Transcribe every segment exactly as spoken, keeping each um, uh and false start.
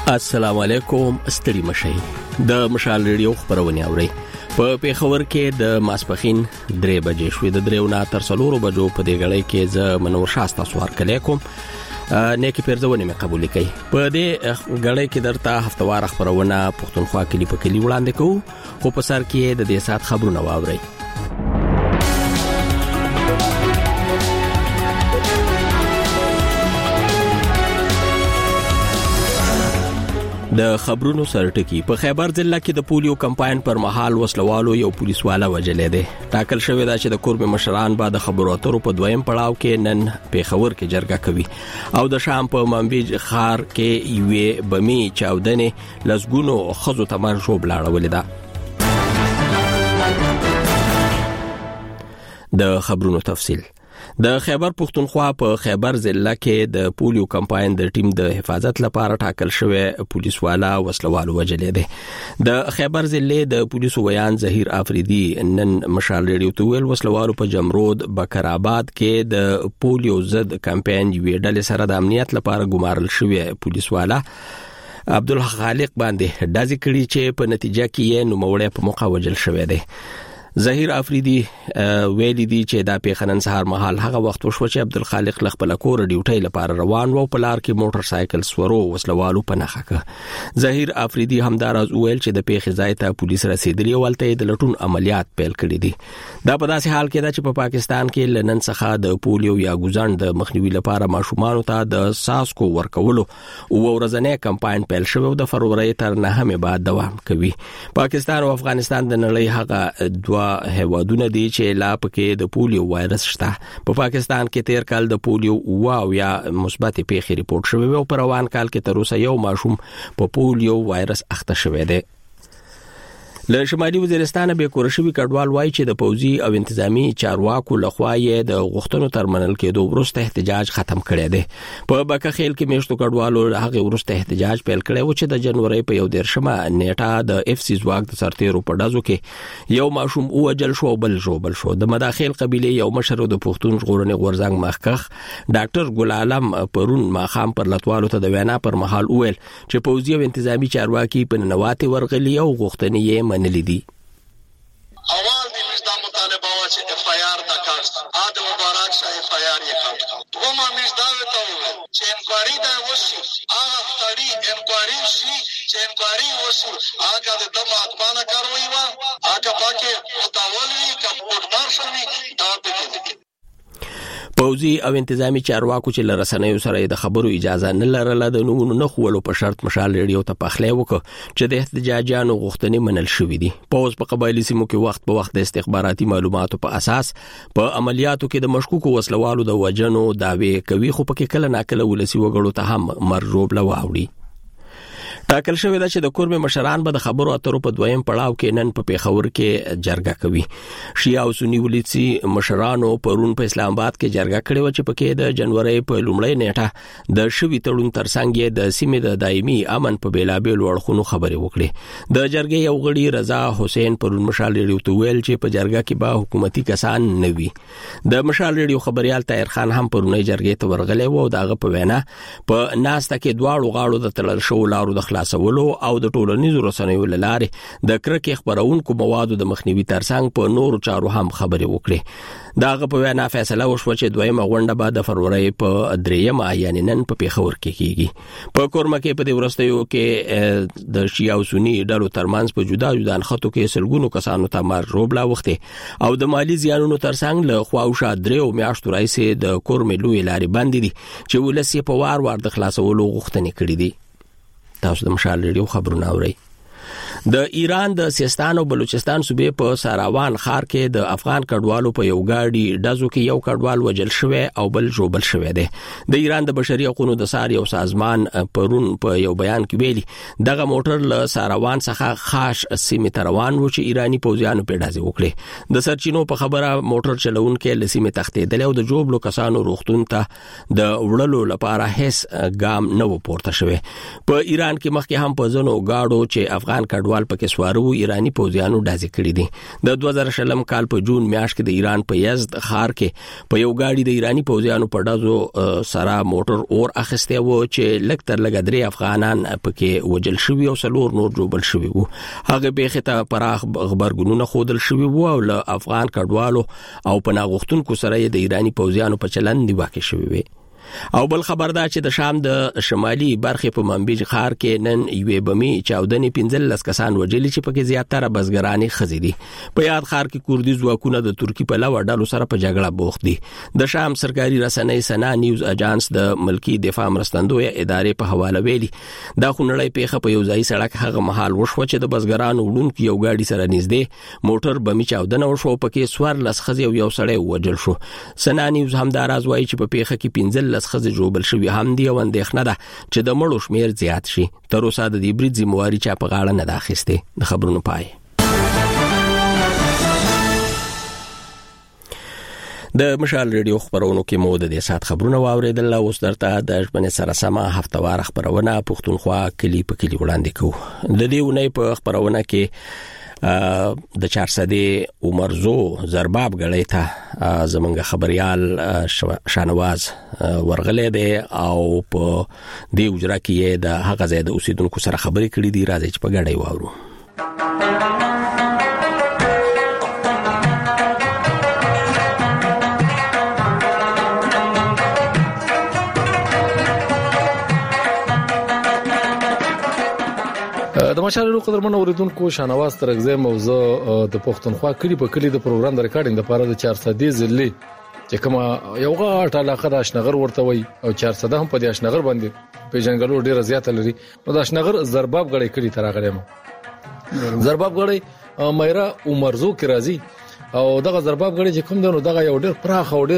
السلام علیکم، ستړي مشئ. د مشال ریډیو خبرونه اورئ. په پیښور کې د ماسپخین درې بجې شوې، د دریو نه تر څلورو بجو په دې غړې کې ز منور شاسته سوار کلی کوم نیکی پیرزونه مې قبول کړي. په دې غړې کې درته هفتوار خبرونه پښتونخوا کلی په کلی وړاندې کوو، خو په سر کې د دې سات خبرونه واورئ. د خبرونو سرټکی. په خیبر ضلع کې د پولیو کمپاین پر مهال وسلوالو یو پولیسوالا وجلې ده. ټاکل شوی دا چې د کوربه مشران بعد خبرو اترو په دویم پړاو کې نن پیښور کې جرګه کوي او د شام په منبیج خار کې یوې بمی چاودنې لسګونو خزو تمر شو بلاړولې ده. د خبرونو تفصیل. د خیبر پښتونخوا په خیبر ضلع کې د پولیو کمپاین د ټیم د حفاظت لپاره ټاکل شوی پولیسوالا وسلوالو وجلې ده. د خیبر ضلع د پولیسو ویان ظهیر افریدي نن مشال ریډیو ته ویل وسلوالو په جمرود بکر آباد کې د پولیو ضد کمپاین یوې ډلې سره د امنیت لپاره ګمارل شوی پولیسوالا عبدالخالق باندې ډازې کړي چې په نتیجه کې یې نوموړی په موقع وجل شوی دی. ظهیر افریدي ویلي دي چې دا پیښنن سهار مهال هغه وخت وشو چې عبدالخالق لخپل کور ډیوټي لپاره روان و، په لار کې موټر سایکل سورو وسلوالو په نخښه ک. ظهیر افریدي همداراز ویل چې د پیښې ځای ته پولیس رسیدلی ولته د لټون عملیات پیل کړي دي. دا په داسې حال کې ده چې په پا پاکستان کې لنن څخه د پولیو یا ګوزان د مخنیوي لپاره ماشومان ته د ساسکو ورکولو او ورځنی کمپاین پیل شوی او د فروری تر نهمه بعد دوام کوي. پاکستان او افغانستان د نړۍ هغه دوا هیوادونه دي چې لا پکې د پولیو وایرس شته. په پا پاکستان کې تیر کال د پولیو واو یا مثبت پیښې ریپورت شوی او په روان کال کې تر اوسه یو ماشوم په پولیو وایرس اخته شوی دی. له شمالي وزیرستان به کور شوی کډوال وایي چې د پوځي او انتظامی چارواکو لخوا یې د غوښتنو ترمنل کېدو وروسته احتجاج ختم کړی دی. په بکه خیل کې میشتو کډوالو هغه وروسته احتجاج پیل کړی و چې د جنوري په یو دیرشمه نیټه د اف سی زواګ د سرتیرو په ډزو کې یو ماشوم اوجل شو بل جوبل شو. د مداخل قبيله یو مشر د پښتون ژغورنې غورځنګ مخکخ ډاکټر ګل عالم پرون ماخام پر لټوالو ته د وینا پر مهال وویل چې پوځي او انتظامی چارواکي په ننواتي ورغلي او غوښتنې یې منلې دي. اول د مزدا مطالبه وا چې اف آی آر د کاست اده مبارک شه اف آی آر یې کاټ دوه ما مزدا وته چې انکوایری دا وشي هغه ستړي انکوایری شي چې انکوایری وشي هغه د دمه اتمانه کاروي وا هغه پاکه متاول وي کمپورټ مارشل وي دا پکې. پوځي او انتظامی چارواکو چې لرسنیو سره د خبرو اجازه نه لرله د نومونو نه خولو په شرط مشال ریډیو ته پخلی وکړ چې د احتجاجانو غوښتنې منل شوې دي. پوځ په قبایلي سیمو کې وخت په وخت د استخباراتي معلوماتو په اساس په عملیاتو کې د مشکوکو وسلوالو د وجنو دعوی کوي، خو پکې کله ناکله ولسی وګړو ته هم مرجوب لواوړي. ټاکل شوی دا چې د کوربه مشران به د خبرو اترو په دویم پړاو کې نن په پیښور کې جرګه کوي. شیعه او سنی ولسی مشرانو پرون په اسلام آباد کې جرګه کړې و چې پکې د جنوري په لومړۍ نیټه د شوی تړون ترڅنګ د سیمې د دایمي امن په بیلابېل وړخونو خبرې وکړي. د جرګې یو غړي رضا حسین پرون مشال ریډیو ته ویل چې په جرګه کې به حکومتي کسان نه وي. د مشال ریډیو خبريال طاهر خان هم پرونی جرګې ته ورغلی و او دغه په وینا په ناسته کې دواړو غاړو د تلل شو لارو د خلاصولو او د ټولنیزو رسنیو لارې د کرکې خبرونکو موادو د مخنیوي ترڅنګ په نورو چارو هم خبرې وکړي. داغه په وینا فیصله وشو چې دویمه غونډه به د فروری په دریمه یعنی نن په پیښور کې کیږي. په کورمه کې په دې ورستیو کې د شیعه او سنی ډلو ترمنځ په جدا جدا خطو کې سلګونو کسانو ته مرجوب لا وخته او د مالی زیانونو ترڅنګ له خواوشا دریو میاشتو راځي د کورمه لوی لارې باندې دي چې ولسی په وار وار د خلاصولو غوښتنې کړې دي. تاسو د مشال ریډیو خبرونه اورئ. د ایران د سیستان او بلوچستان صوبې په ساراوان ښار کې د افغان کډوالو په یو گاډي ډزو کې یو کډوال وجل شوی او بل جوبل شوی دی. د ایران د بشري حقوقو د سار یو سازمان پرون په یو بیان کې ویلي دغه موټر له ساراوان څخه خاص سیمې ته روان و چې ایرانی پوځیانو په ډزې وکړي. د سرچینو په خبره موټر چلونکي له سیمې تښتېدل او د جوبلو کسانو روغتون ته د وړلو لپاره هیڅ ګام نه و پورته شوی. په ایران کې مخکې هم په ځینو گاډو چې افغان کډوال کډوال پکې سوارو ایرانی پوځیانو ډازې کړې دي د دوه زره شلم کال په جون میاشت کې د ایران په یزد ښار کې په یو گاډي د ایرانی پوځیانو په ډازو سره موټر اور اخیسته و چې لږ تر لږه درې افغانان پکې وجل شوي او څلور نور جوړل شوي وو هغه به ته پراخ خبرګونونه خودل شوي وو او له افغان کډوالو او پناهغښتونکو سره د ایرانی پوځیانو په چلند دی واقع شوی وي او بل خبر دا چې د شام د شمالي برخې په منبج ښار کې نن یوې بمي چاودنې پنځلس کسان وجلي چې پکې زیاتره بزګرانې ښځې دي په یاد ښار کې کوردي ځواکونه د ترکی په لور ډلو سره په جګړه بوخت دي د شام سرکاري رسنۍ سنا نیوز اجانس د ملکی دفاع مرستندوی ادارې په حواله ویلي دا خونړی پیښه په یو ځای سړک هغه محل وشو چې د بزګرانو وډونکو یو گاډي سره نږدې موټر بمي چاودنه وشو پکې سوار لس ښځې او یو سړی وجل شو سنا نیوز هم دا راز وایي چې په پیښه کې پنځلس خزه جوړبل شوی هم دی او اندېښنه ده چې د مړو شمیر زیات شي تر اوسه د دې برید ذمہواری چا په غاړه نه داخسته د خبرونو پای د مشال ریډیو خبرونو کې مو د دې سات خبرونه واوریدل اوس درته د ژبنې سره سما هفتوار خبرونه پښتونخوا کلی په کلی وړاندې کوو د دې ونې په خبرونه کې د چارسدې عمرزو زرباب غړې ته زمونږ خبريال شانواز ورغلې ده او په دې اجرا کې د هغه ځای د اوسیدونکو سره خبرې کړې دي راځي چې په غړې واورو د مشالو قدرمن اوریدونکو شانواز ترغزه موضوع د پښتونخوا کلی په کلی د پروګرام د ریکارډینګ لپاره د چارسدې ضلع چې کومه یو غاټه علاقه د اشنغر ورته وي او چارسده هم په دې اشنغر باندې په جنگلو ډیره زیاته لري نو د اشنغر زرباب غړې کلی تراغلم زرباب غړې مېرا عمرزو کې راځي او دغه زرباب غړي چې کوم دنو دغه یو ډېر پراخ او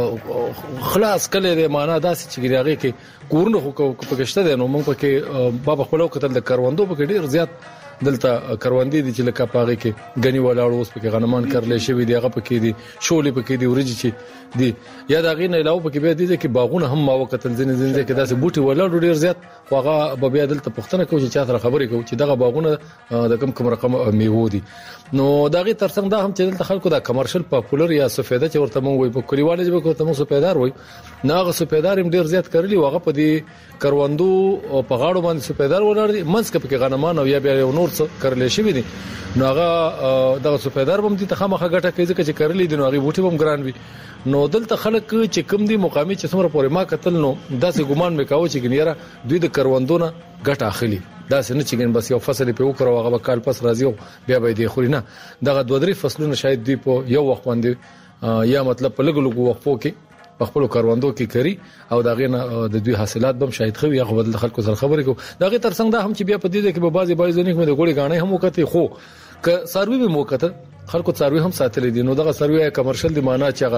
ډېر خلاص کله د معنا داسې چې ګریاغي کې کورونه خو پکشته دي نو موږ پکې بابا خپلو کتل د کاروندو پکې ډېر زیات دلته کاروندې دي چې لکه پاغي کې غني ولاړ اوس پکې غنمان کړل شوی دی هغه پکې دي شولې پکې دي ورجی چې دي یا دا غي نه علاوه پکې به دي چې باغونه هم ما وکتل ځنې ځنې کې داسې بوټي ولاړ ډېر زیات هغه به بیا دلته پښتنه کوي چې چا سره خبرې کوي چې دغه باغونه د کم کم رقم میوه دي نو دغه ترڅنګ دا هم چې دلته خلکو دا کمرشل پاپولر یا سفیده چې ورته مونږ وي په کلیواله ژبه کې ورته مونږ سفیدار وي ناغه سفیدار هم ډیر زیات کړلی واغه په دې کروندو او په غاړو باندې سفیدار ولاړ دي منځ کې په غنمان او یا بیا یو نور څه کړل شي دي نو هغه دغه سفیدار هم دي ته خامخه ګټه کوي چې کړلی دي نو هغه بوټي هم ګران وي نو دلته خلک چې کم دي مقامي چې څومره پورې ما قتل نو داسې ګمان وکاو چې ګنيره دوی د کروندونه ګټه اخلي دا څنګه چې ګن بس یو فصل په وکړو هغه کال پس راځي بیا به دې خوري نه دغه دوه درې فصلونه شاید دی په یو وخت باندې یا مطلب په لګو لګو وقفو کې په خپل کاروندو کې کری او دغه نه د دوی حاصلات بم شاید خو یا خپل خلکو سره خبرې کو دغه ترڅنګ دا هم چې بیا په دې کې به بازي بازي نه کوم د ګوړي غاڼې هم وکړي خو ک سروي به موکته خلکو سروي هم ساتل دي نو دغه سروي کمرشل دی معنا چې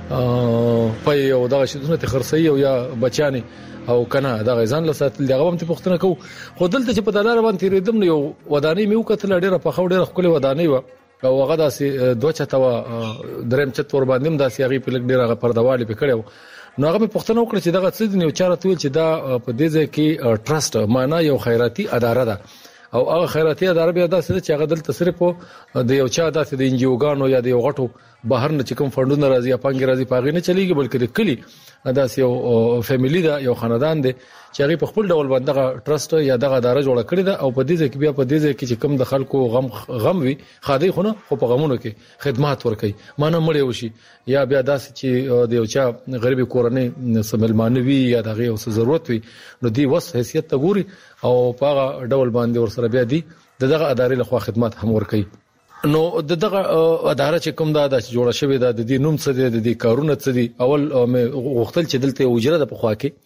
هغه په یو دغه شتونه خرڅي او یا بچاني او کنه دا غزان لساتل دغه هم ته پښتنه کو خو دلته چې په دلار باندې تیریدم نو یو ودانۍ میو کتل ډیره په خو ډیره خپل ودانۍ و او هغه داسې دوه چته و دریم چت ور باندې داسې هغه په لګ ډیره پردوالي پکړو نو هغه پښتنه وکړه چې دغه څه دی نو چاره تویل چې دا په دې ځای کې ټرست معنا یو خیراتي اداره ده او هغه خیراتي اداره بیا داسې چې هغه دلته صرف د یو چا داسې د انجیوګانو یا د یو غټو بهر نه چې کوم فندونه راځي یا پنګ راځي پاغې نه چلیږي بلکې د کلی داسې یو فیملی دا یو خاندان دی چې هغه په خپل ډول باندې دغه ټرست یا دغه اداره جوړه کړې ده او په دې ځکه بیا په دې ځکه چې کوم د خلکو غم غم وي خادي خونه خو په غمونو کې خدمات ورکي مانه مړ وشي یا بیا داسې چې د یو چا غریب کورنۍ سملمانوي یا دغه یو ضرورت وي نو دی وس حیثیت ته ګوري او په هغه ډول باندې ورسره بیا دی دغه ادارې له خوا خدمات هم ورکي نو دغه اداره چې کوم دا د جوړه شوی دا د دې نوم څه دی د دې کارونه څه دي اول غوښتل چې دلته وجره د پخوا کې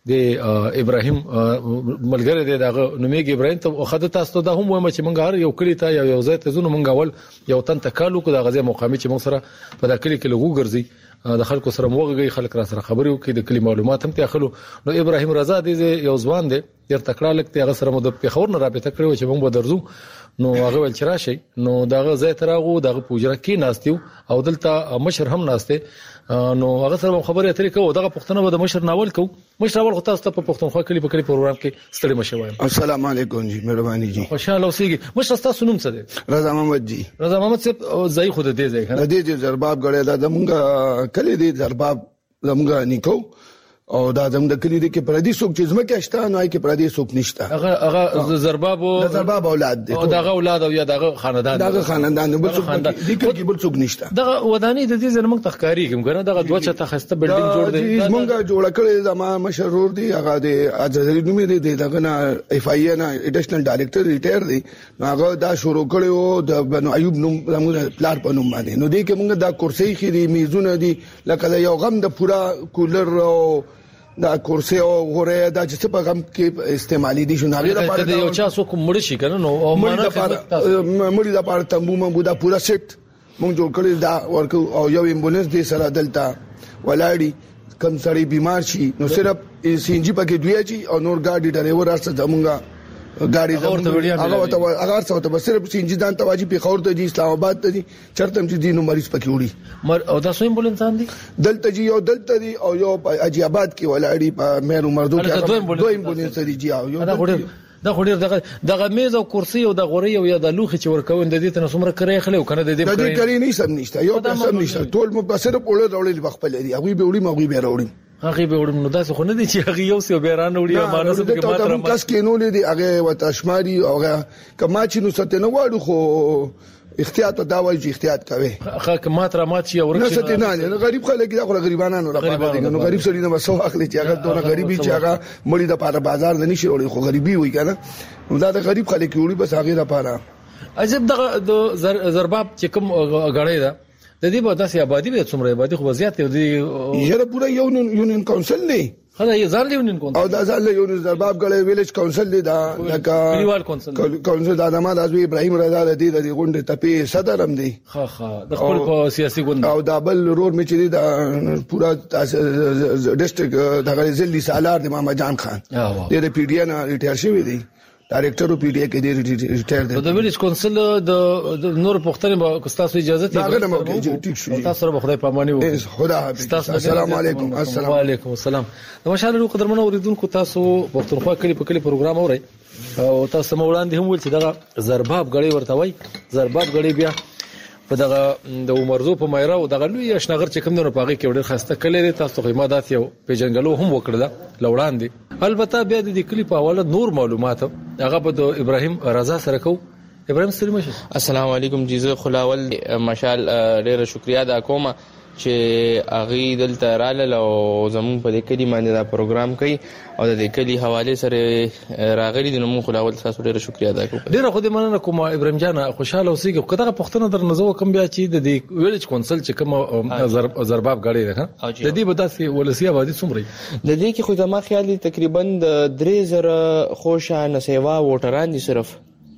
د ابراهيم ملګری دی دغه نومېږي ابراهيم ته خد تاسو ته هم وایم چې مونږ هر یو کلی ته یو ځای ته زونه مونږ اول یو تن تکالو کو د غزه مقامي چې مونږ سره په دا کلی کې لګو ګرځي د خلکو سره موغږي خلک را سره خبرې وکړي د کلی معلومات هم ته اخلو نو ابراهيم رضا دی یو ځوان دی ير تکړه لکته هغه سره مو د پیښور نه رابطه کړو چې مونږ به درځو نو هغه ول چرشي نو دغه ځای تراغو دغه پوجره کې ناستیو او دلته مشر هم ناسته نو هغه سره خبرې اترې کوو دغه پښتنه به د مشر ناول کوو مشر ناول خو تاسو ته په پښتونخوا کلی په کلی پروګرام کې ستړي مشه وایم السلام علیکم جی مهرباني جی خوشاله اوسئ مشر تاسو نوم څه دی رضا محمد جی رضا محمد صاحب ځای خود دې ځای کنه دې دې زرباب غړې دا زمونږ کلی دی زرباب زمونږ نیکو او دا زموږ د کلی د کې پردي څوک چې زمکه شته نو کې پردي څوک نشته هغه هغه زرباب او زرباب اولاد دي او دغه اولاد او یا دغه خاندان دغه خاندان بل څوک د کې بل څوک نشته دغه ودانی د دې زموږ تخکاری کوم کنه دغه دوه چته خسته بلډینګ جوړ دی زمونږ جوړ کړی زما مشرور دی هغه د ازادي نومې دی دغه نه اف ای ای نه ایډیشنل ډایریکټر ریټایر دی هغه دا شروع کړو د بنو ایوب نوم زموږ پلار په نوم باندې نو دې کې موږ دا کورسي خېری میزونه دي لکه یو غم د پورا کولر او دا کورسي او غوړې دا چې په غم کې استعمالي دي شنو هغه لپاره دا یو چا څوک مړ شي کنه نو مړ د مړ د لپاره تمبو مو دا پورا سیټ مونږ جوړ کړی دا ورکو او یو امبولانس دې سره دلته ولاړی کم سړی بیمار شي نو صرف سینجی پکې دوی چی او نور ګاډي ډرایور راځه زمونږه ګاډي زمونږ هغه ته هغه څه ته صرف سینجی دان ته واجب په خور ته دي اسلام آباد ته دي چرته چې دینو مریض پکې وړي مر او دا سو امبولانس دي دلته جی یو دلته دي او یو اجي آباد کې ولاړی په مېرو مردو کې دوه امبولانس دي جی او یو دا خو ډیر دغه دغه میز او کرسي او د غوري او یا د لوخي چې ورکوون د دې تنه سمره کرے خلې کنه د دې د دې کری نه سم نشته یو قسم نشته ټول مبصر په وړل وړل بخپل دي هغه به وړي مغوي به وړي هغه به وړم نو دا څه خو نه دي چې هغه یو څه بیران وړي امانه سره کې ماتره ما کس کې نو لري هغه وتشماري او کما چې نو ستنه واړو خو احتیاط دا وایي چې احتیاط کوي هغه ماتره مات شي ورکه نه ستنه نه غریب خلک دا خو غریبانو لپاره دي نو غریب سړي نه وسو اخلي چې هغه دونه غریبي چې هغه مړي د پاره بازار نه نشي وړي خو غریبي وي کنه نو دا د غریب خلک وړي بس هغه لپاره عجب دغه د زرباب چې کوم غړې ده د دې په داسې آبادی به څومره آبادی خو زیات دی یره پورا یونین کونسل دی خدای یې ځان یونین کونسل او دا ځان یونین زرباب غړې ویلیج کونسل دی دا لکه کلیوال کونسل کونسل د ادمه د ابراهیم رضا د دې د غونډه تپې صدر هم دی ها ها د خپل په سیاسي ګوند او دا بل رور می چې دا پورا ډیسټریکټ د غزل سالار د محمد جان خان د پی ډی ان ریټایر شوی دی ډایریکټر او پی ډی ای کې دی ریټایر دی د ویلیج کونسل د نور پښتنه کو تاسو اجازه ته دا نه موږ ټیک شو تاسو سره خدای پاماني وکړي خدا حافظ السلام علیکم السلام علیکم السلام د مشالو قدرمنو اوریدونکو تاسو پښتونخوا کلی په کلی پروګرام اورئ او تاسو مولاند هم ول چې دغه زرباب غړي ورته وای زرباب غړي بیا په دغه د عمرزو په مایره او دغه لوی اشنغر چې کوم نه پاغي کې وړل خسته کړي تاسو قیمت یو پیجنګلو هم وکړه لوړان دي البته بیا د دې کلی په حواله نور معلومات هغه په ابراهیم رضا سره کو ابراهیم سلام السلام علیکم جیزه خلاول مشال ډیره شکریا ادا کوم چې اغه دلته رااله او زمون په دې کلی باندې دا پروګرام کوي او د دې کلی حواله سره راغلي د نوم خلاول تاسو ډیره شکریا ادا کوم ډیره خو دې مننه کوم ابراهیم جان خوشاله اوسئ کله پښتنه در نزو کم بیا چې د دې ویلیج کونسل چې کوم زرباب غړي ده د دې بداسي ولسی آبادی څومره د دې کې خو زما خیال دي تقریبا د درې زره خوشانه سیوا ووټران دي صرف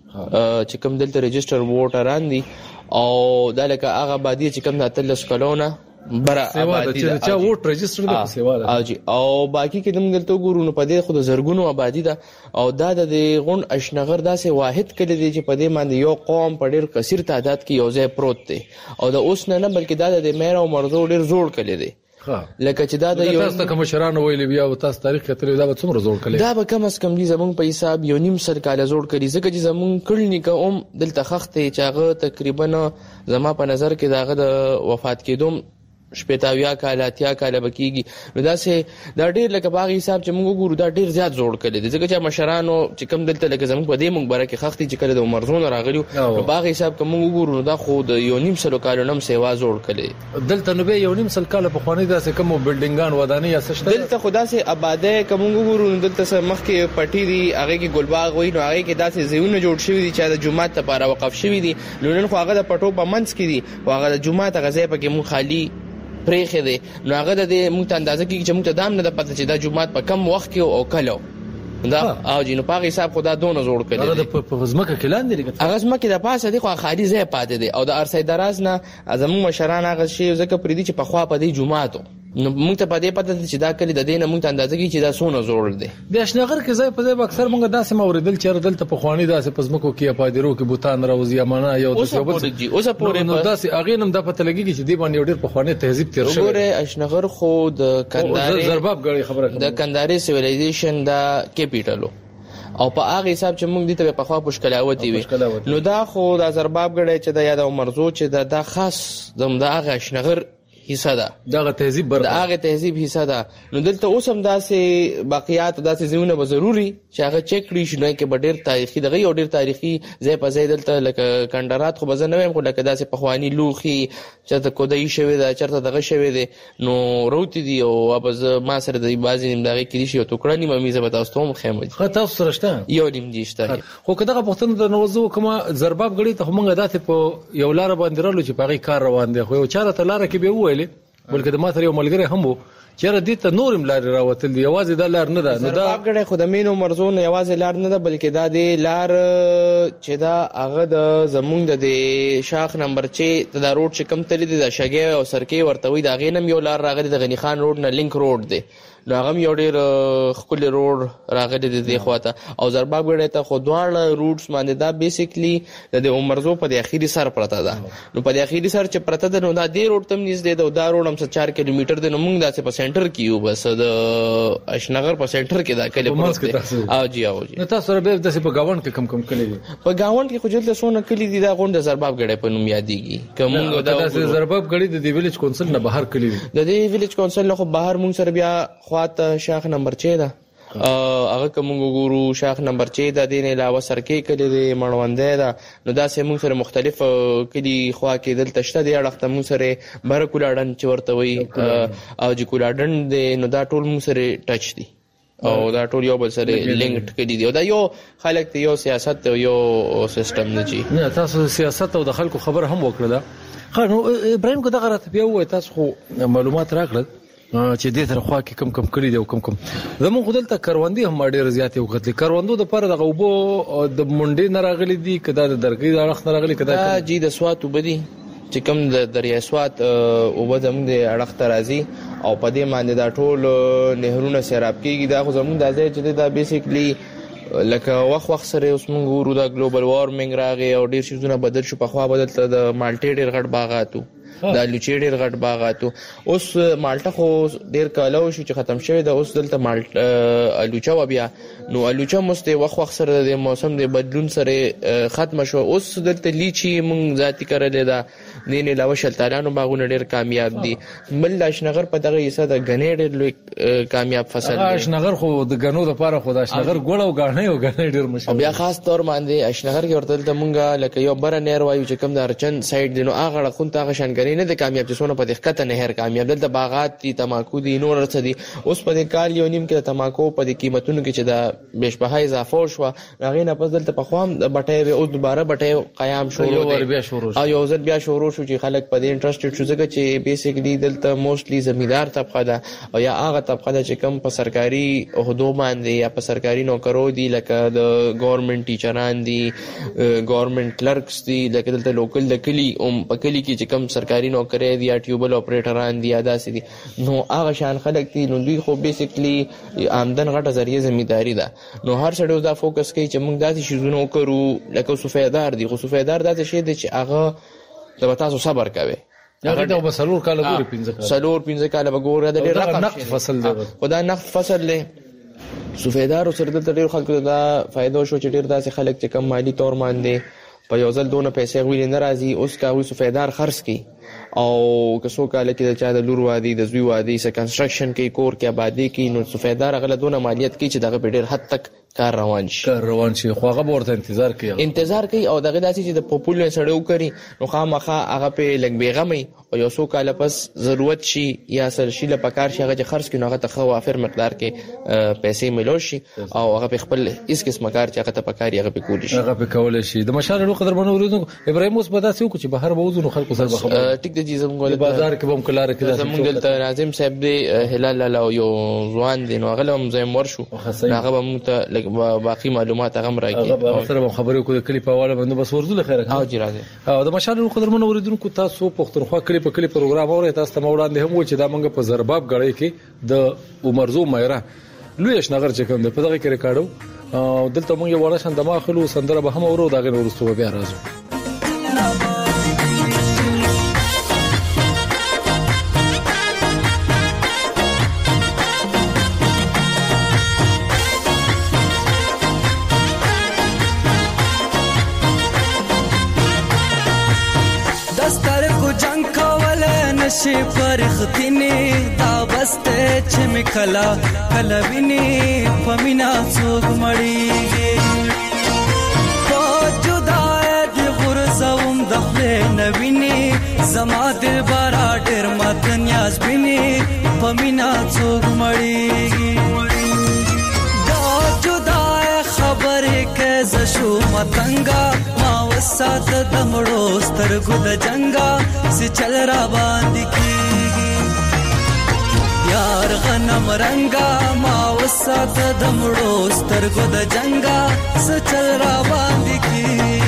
چې کوم دلته ريجستره ووټران دي او دا لکه هغه آبادی چې کوم د اتلس کلونه برا آبادی چې چا ووټ ريجستره د سیوا ده او باقي کې دم دلته ګورو په دې خود زرګونو آبادی ده او دا د غون اشنغر داسې واحد کړي دي چې په دې باندې یو قوم په ډېر کثیر تعداد کې یو ځای پروت دی او د اوس نه نه بلکې دا د مېرا او مرزو ډېر زوړ کړي دي لکه چې دا د یو تاسو کوم شرانه ویل بیا او تاسو تاریخ کتل دا به څومره زوړ کړي دا به کم از کم دي زمون په حساب یو نیم سر کال زوړ کړي ځکه چې زمون کلنی کوم دلته خخته چې هغه تقریبا زما په نظر کې داغه د وفات کېدوم شپږتاویا کال اتیا کال بکیږي نو دا سه دا ډیر لکه باغ حساب چې موږ ګورو دا ډیر زیات جوړ کړي دي ځکه چې مشرانو چې کم دلته لکه زموږ په دې موږ برکه خختي چې کړي د عمرزون راغلیو نو باغ حساب کوم ګورو دا خو د یو نیم سلو کال نم سیوا جوړ کړي دلته نو به یو نیم سل کال په خواني دا سه کوم بلډینګان ودانې یا سشته دلته خدا سه آباده کوم ګورو دلته سه مخ کې پټي دي هغه کې ګلباغ وای نو هغه کې داسې زیونه جوړ شوی دي چې د جمعه لپاره وقف شوی دي نن خو هغه د پټو په منځ کې دي او هغه د جمعه ته غزې په کې مون خالی پرېخه دي نو هغه د موږ ته اندازه کې چې موږ ته دام نه د پته چې دا جمعه په کم وخت کې او کلو دا او جنو پاغي حساب خدا دونه جوړ کړي هغه په زمکه کې لاندې لګي هغه زمکه د پاسه دي خو خالي ځای پاتې دي او د ارسای دراز نه ازمو مشران هغه شی زکه پریدي چې په خوا په دی جمعه ته نو موږ ته پدې پته چې دا کلی د دینه موږ ته اندازه کوي چې دا سونه زوړ دی د اشنغر کې ځای په ځای اکثر موږ داسې موردل چې دلته په خواني داسې پزمکو کې پادرو کې بوتان راوځي امانه یو د اوسه پورې اوسه پورې نو داسې اغه نم د پته لګي چې دی باندې ډېر په خواني تهذیب تیر شوی وګوره اشنغر خو د کندهاري زرباب غړي خبره د کندهاري سیویلایزیشن دا کیپټل او په هغه حساب چې موږ دې ته په خوا پښکلاوتی وي نو دا خو د زرباب غړي چې د یاد مرزو چې دا, دا خاص د هغه اشنغر حصہ ده دغه تهذیب بر دغه تهذیب حصہ ده نو دلته اوس هم داسې باقیات داسې زمونه به ضروری چې هغه چک کړی شي نو کې به ډېر تاریخي دغه یو ډېر تاریخي ځای په ځای دلته لکه کندرات خو بزنه ویم خو لکه داسې پخوانی لوخي چې ته کودای شوی دا چرته دغه شوی دی نو روتی دی او ابز ما سره د بازي نیم دغه کې شي او ټوکړه نیمه میزه به تاسو ته خیمه خو تاسو سره شته یو نیم دي شته خو کداغه پښتون د نوزو کومه زرباب غړي ته موږ داسې په یو لار باندې رالو چې پاغي کار روان دی خو یو چاره ته لار کې به ویلې بلکې د ماته یو ملګری هم وو چې را دي ته نورم لار راوتل دی یوازې د لار نه ده نو دا غړې خدامینو مرزون یوازې لار نه ده بلکې دا دی لار چې دا هغه د زمونږ د شاخ نمبر چې د روډ چې کم تللی دی د شګې او سرکې ورته وي دا غینم یو لار راغلی د غنی خان روډ نه لینک روډ دی نو هغه یو ډېر خپل روډ راغلی دی د خواته او زرباب غړې ته خو دواړه روډز باندې دا بیسیکلی د عمرزو په د اخیری سر پرته ده نو په د اخیری سر چې پرته ده نو دا د روډ تم نږدې ده دا روډ هم چار کیلومتر دی نو موږ داسې په سنټر کې یو بس د اشنغر په سنټر کې دا کلی پروت او جی او جی نو تاسو سره به داسې په گاوند کې کم کم کلی دي په گاوند کې خو جلته سونه کلی دي دا غونډه زرباب غړې په نوم یادېږي کومه دا زرباب غړې د ویلیج کونسل نه بهر کلی دي د دې ویلیج کونسل نه خو بهر موږ سره بیا خواته شاخ نمبر چھ ده هغه کوم ګورو شاخ نمبر چھ د دین علاوه سرکې کلی دی مړوندې ده نو دا سه موږ سره مختلف کلی خوا کې دلته شته دی اړخته موږ سره بر کولاډن چې ورته وي او چې کولاډن دی نو دا ټول موږ سره ټچ دي او دا ټول یو بل سره لینکډ کړي دي او دا یو خلک ته یو سیاست او یو سیستم نه چی نه تاسو سیاست او د خلکو خبر هم وکړه خو نو ابراهيم کو دغه راته بیا وای تاسو خو معلومات راکړل چې دې تر خوا کې کم کم کړی دی او کم کم زموږ خدلته کروندې هم ډېر زیاتې وکړي کروندو د پر دغه وبو د منډې نه راغلي دي کدا د درګي د اړخ نه راغلي کدا جی د سوات وبدي چې کوم د دریا سوات او بدم د اړخ ته راځي او په دې باندې دا ټول نهرونه سیراب کیږي دا خو زموږ د ځای چې دا بیسیکلی لکه وخت وخت سره اوس موږ ورو دا ګلوبل وارمنګ راغی او ډیر شیزونه بدل شو په خوا بدل ته د مالټي ډیر غټ باغاتو دا لوچې ډیر غټ باغاتو اوس مالټا خو ډیر کالو شو چې ختم شوی دا اوس دلته مالټا لوچا و بیا نو لوچا مسته وخت وخت سره د موسم د بدلون سره ختم شو اوس دلته لیچی مونږ ذاتی کړل دا نه نه لاو شلتالانو باغونه ډیر کامیاب دي بل اشنغر په دغه حصہ د غنې ډیر لوی کامیاب فصل دی اشنغر خو د غنو د پاره خو د اشنغر ګول او غاڼې او غنې ډیر مشهور بیا خاص تور باندې اشنغر کې ورته د مونږه لکه یو بر نهر وایو چې کوم د ارچن سایډ دی نو هغه خون ته غشن نه د کامیاب چې سونه په دقت نهر کامیاب دلته باغات دي تماکو دي نور څه دي اوس په کال یو نیم کې تماکو په قیمتونو کې چې دا بشبه اضافه شو هغه نه پس دلته په خوام بټي او دوباره بټي قیام شروع دي او یو ځل بیا شروع شو چې خلک په دې انټرېستډ شو ځکه چې بیسیکلی دلته موستلی زمیندار طبقه ده او یا هغه طبقه ده چې کم په سرکاري عہدو باندې یا په سرکاري نوکرو دي لکه د ګورنمنت ټیچران دي ګورنمنت کلرکس دي لکه دلته لوکل د کلی او په کلی کې چې کم سرکاري نوکر دی یا ټیوبل اپریټران دی ادا سي دي نو هغه شان خلک دي نو دوی خو بیسیکلی آمدن غټه ذریعہ ذمہداري ده نو هر څړو دا فوکس کوي چې موږ داسې شیزونه وکړو لکه سفیدار دي خو سفیدار داسې شی دی چې هغه د تاسو صبر کوي هغه د وسلور کاله ګوري پنځه کاله سلور پنځه کاله وګوره د ډیر رقم نقد فصل دی خدای نقد فصل له سفیدار سره د ډیر خلکو دا فائدہ شو چې ډیر داسې خلک چې کم مالی تور باندې په یو ځل دونه پیسې ویل نه راځي اوس کا وی سفیدار خرڅ کی او کسو کاله کې د چا د لور وادي د زوی وادي س کنستراکشن کې کور کې آبادی کې نو سفیدار غله دونه مالیت کې چې دغه په ډیر حد تک کار روان شي کار روان شي خو هغه ورته انتظار کوي انتظار کوي او دغه داسې چې د پاپولر سره وکړي نو خامخا هغه په لګ بیغمي او یو څو کاله پس ضرورت شي یا سر شي له پکار شي هغه چې خرڅ کړي هغه ته خو افر مقدار کې پیسې ملو شي او هغه په خپل اس قسم کار چې هغه ته پکاري هغه په کول شي هغه په کول شي د مشال له قدر باندې ورودو ابراهيم اوس بداسي کو چې بهر بوزو نو خلکو سره خبر ټیک د دې زموږ بازار کې هم کلار کې زموږ دلته ناظم صاحب دی هلال الله یو ځوان دی نو هغه هم زم ورشو هغه هم ته باقي معلومات هغه راکړي هغه سره خبرې کو د کلی په حواله باندې بس ورزله خیره او جی راځي او د مشال قدرمن اوریدونکو تاسو پښتونخوا کلی په کلی پروګرام اورئ تاسو ته وړاندې هم و چې دا موږ په زرباب غړې کې د عمرزو مایره لوی شنغر چې کوم د په دغه کې ریکارډو او دلته موږ یو وړه شان د ماخلو سندره به هم اورو دغه ورستو بیا راځو نشي پرختنی دا بسته چې مکلا کلویني پمینا څوک مړیږي په جدای دی غرزوم دخله نویني زما دل بارا ډیر متن یاس بیني پمینا څوک مړیږي دا جدای خبره کې زشو متنګا سات دمړو سترګو د جنگا سي چل را باندې کیږي یار غنم رنگا ما وسات دمړو سترګو د جنگا سي چل را باندې کیږي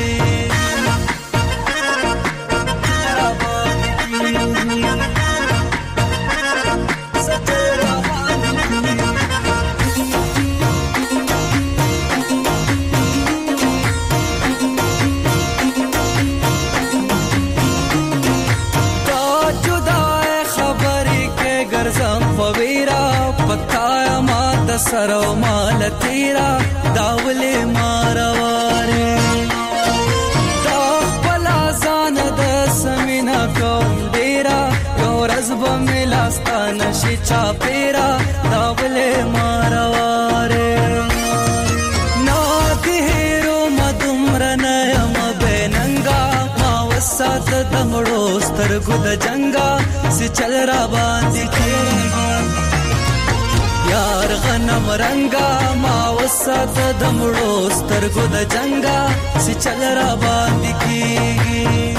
سرو مال تیرا داوله مارواره دا خپل ځان د سمینا کوم ډیرا یو رزب ملاستان شي چا پیرا داوله مارواره نا دهرو مدمرن یم بننګا ما وسات دمړو سترګو د جنگا سي چل را باندې کیږي یار غنم رنگا ما وسات دمړو سترګو د جنگا سي چل را باندې کیږي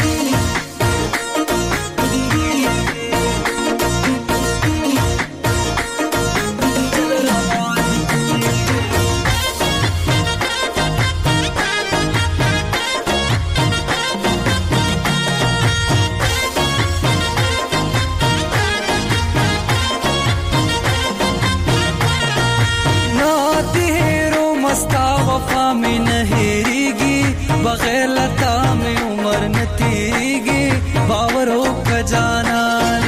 बगैर लता में उम्र न तीगी बावरों का जाना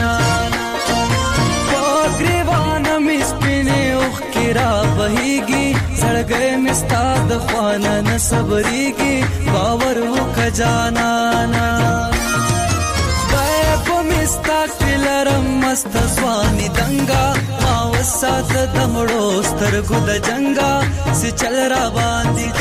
पगरेवान मिस्पिने उखिरा बहीगी सड़गे मिस्ताद ख्वाना न सबरीगी बावरों का जाना बैब मिस्ता किलरम मस्त स्वानी दंगा मावसात दमड़ो स्तरगु द जंगा से चल रा बांधी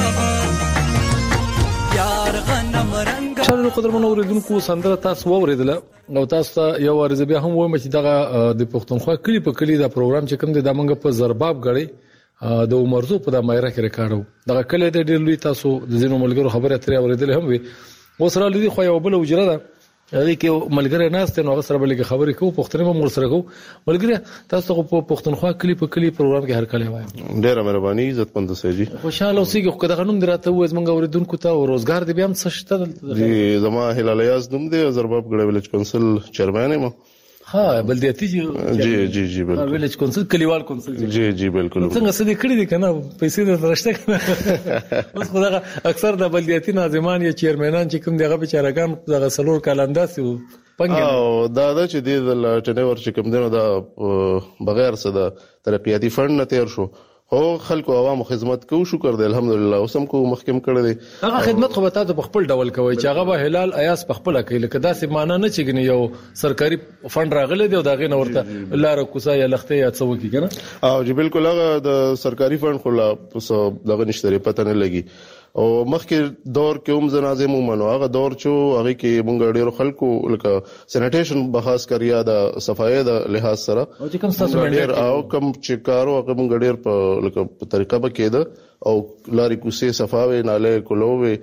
شالو قدرمن اوریدونکو سندره تاسو ووریدله نو تاسو ته یو ورځ بیا هم وایم چې دغه د پښتونخوا کلی په کلی دا پروګرام چې کوم د منګه په زرباب غړي د عمرزو په د مایره کې ریکارډو دغه کلی د ډیر لوی تاسو د زینو ملګرو خبره ترې اوریدله هم وي وسره لدی خو یو بل وجره ده هغه کې ملګری ناست نو هغه سره بلګه خبرې کوو پښتنه مو سره کوو ملګری تاسو په پښتونخوا کلی په کلی پروګرام کې هر کله وایم ډیره مهرباني عزت مند سيجي خوشاله اوسېږي خو دغه نوم دراته وې زمونږ اوریدونکو ته روزګار دی بیا هم څه شته دي زما هلال یاز نوم دی زرباب ګړې ویلج کونسل چیرمن یم ها بلدیاتي جی جی جی بالکل ویلج کونسل کلیوال کونسل جی جی بالکل څنګه څه دې کړی دي کنه پیسې د رشته کنه اوس خدای اکثر د بلدیاتي ناظمان یا چیرمنان چې کوم دغه بیچارهګان دغه سلور کالانداسي او دا دا چې د ټنور چې کوم دنه دا بغیر څه د ترپیاتي فند نه تیر شو هو خلکو عوامو خدمت کوو شکر دی الحمدلله اوسم کو محکم کړی دی هغه خدمت خو به تاسو په خپل ډول کوي چې هغه به هلال ایاس په خپل کوي لکه داسې معنی نه چګنی یو سرکاري فند راغلی دی او دا غي نورته لار کوسا یا لخته یا څه وکی کنه او جی بالکل هغه د سرکاري فند خو لا دغه نشته پته نه لګي او مخکې دور کې هم زنازم ومنو هغه دور چې هغه کې مونږ ډېر خلکو لکه سینیټیشن بخاص کړیا د صفایي د لحاظ سره او چې کوم تاسو ډېر او کم چې کارو هغه مونږ ډېر په لکه په طریقه به کېده او لاري کوسه صفاوي ناله کولوي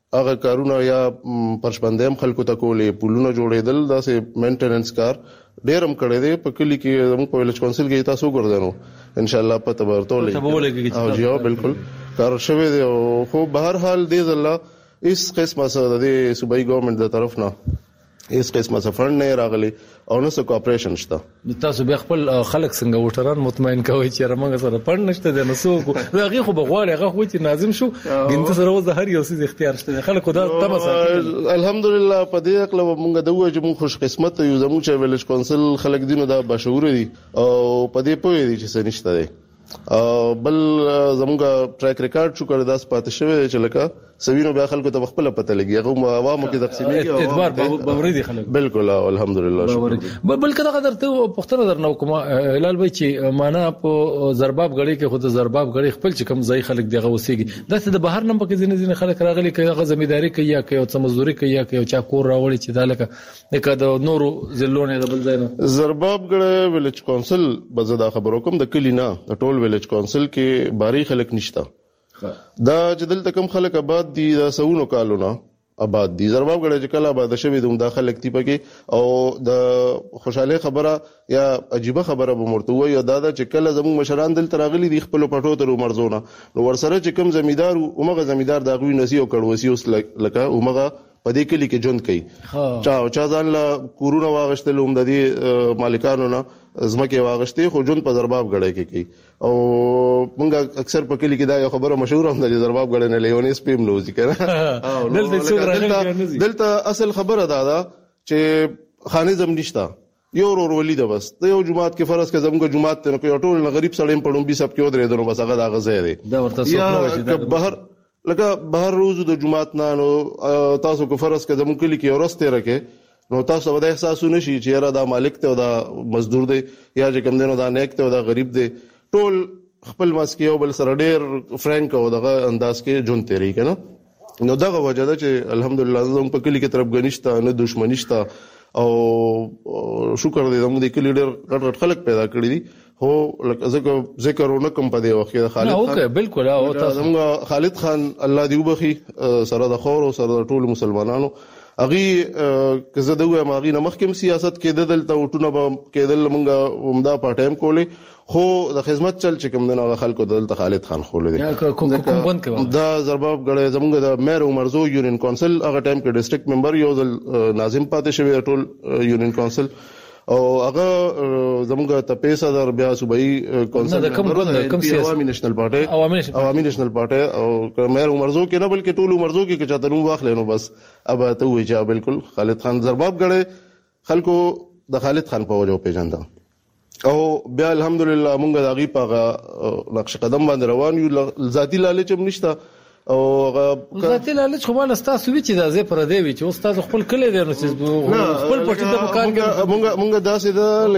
هغه کارونه یا پرشبندیم خلکو ته کولې پولونه جوړېدل داسې مینټیننس کار ډېر هم کړی دی په کلي کې زموږ په ویلج کونسل کې تاسو ګرځنو ان شاء الله پته ورتولې او جی بالکل کار شوی دی خو بهر حال دې ځله اس قسمه سره د صوبایي ګورنمنت د طرف نه اس قسمه څه فند نه راغلی او نو څه کوپریشن شته تاسو به خپل خلک څنګه وټران مطمئن کوي چې رمنګ سره فند نشته د نسو هغه خو بغواړي هغه خو چې ناظم شو ګنده سره وځ هر یو څه اختیار شته خلکو دا تمسه الحمدلله په دې اقله موږ د وجه موږ خوش قسمت یو زموږ چې ویلج کونسل خلک دینو دا بشعور دي او په دې پوهې دي چې څه نشته دی بل زموږ ټریک ریکارډ شو کړی داس پاتې شوی چې لکه سوینو بیا خلکو ته خپل پته لګي هغه عوامو کې تقسیمېږي اعتبار باوري دي خلک بالکل الحمدلله شکر بل کله قدر ته پښتنه در نو کوم هلال وای چې معنا په زرباب غړي کې خود زرباب غړي خپل چې کم ځای خلک دغه وسیږي داسې د بهر نم پکې ځینې ځینې خلک راغلي کوي هغه زمینداری کوي یا کوي او څه مزدوري کوي یا کوي چا کور راوړي چې دالکه دغه د نورو زلونه د بل ځای نه زرباب غړي ویلج کونسل بزدا خبرو کوم د کلی نه د ټول ویلج کونسل کې باری خلک نشتا دا جدل تکم خلک آباد دي د سونو کالونه آباد دي زرباب غړي چې کله آباد شوی دوم داخله کتی پکې او د خوشاله خبره یا عجیب خبره به مرته وي یا دا چې کله زموږ مشران دل تراغلي دي خپل پټو ته مرزونه نو ورسره چې کم زمیدار او مغه زمیدار دا غوي نسی او کړوسی اوس لکه او مغه په دې کلی کې ژوند کوي چا چا ځان لا کورونه واغشتل هم د دې مالکانو نه زمکه واغشتي خو ژوند په زرباب غړي کې کوي او مونږ اکثر په کلی کې دا یو خبره مشهور هم ده چې زرباب غړي نه لیونی سپیم نوځي کنه دلته اصل خبره ده دا چې خانیزم نشتا یو ور ولې ده بس د یو جماعت کې فرض کې زموږ جماعت ته کوي ټول غریب سړی په ډومبي سب کې ودرې درو بس هغه دا غزه دی دا ورته څه نو بهر لکه بهر روز د جماعت نه نو تاسو کو فرض کې زموږ کلی کې ورسته راکې نو تاسو به احساس ونشي چې را دا مالک ته او دا مزدور دی یا چې کوم دینو دا نیک ته او دا غریب دی ټول خپل مسکیو بل سره ډېر فرانک او دغه انداز کې جون تیری کنه نو دغه وجه ده چې الحمدلله زموږ په کلی کې طرف غنښت نه دښمنی شته او شکر دې زموږ د کلی ډېر غټ غټ خلک پیدا کړی دي هو لکه ذکر ذکر ونه کوم په دې وخت کې خالد خان اوکې بالکل او تاسو زموږ خالد خان الله دې وبخي سره د خور او سره د ټول مسلمانانو اغي که زه دوه ماغي نه مخکم سیاست کې د دلته وټونه به کېدل مونږه عمده پټایم کولې خو د خدمت چل چې کوم نه خلکو دلته خالد خان خولې دي کوم کوم بند کوي دا زرباب غړي زمونږ د مېر عمرزو یونین کونسل هغه ټایم کې ډیسټریکټ ممبر یو ځل ناظم پاتې شوی ټول یونین کونسل او هغه زموږ ته پیسه در بیا صوبایي کونسل د کوم کوم سیاسي عوامي نېشنل پارټي عوامي نېشنل پارټي او مېر عمرزو کې نه بلکې ټول عمرزو کې چې چاته نو واخلې نو بس اب ته وی چې بالکل خالد خان زرباب غړي خلکو د خالد خان په وجو پیژنده او بیا الحمدلله مونږ د غي په نقش قدم باندې روان یو ذاتی لالچ هم نشته او ذاتی لالچ خو مال تاسو وی چې د زه پر دی وی چې استاد خپل کلی دی نو خپل پټی د مکان مونږ مونږ داسې ده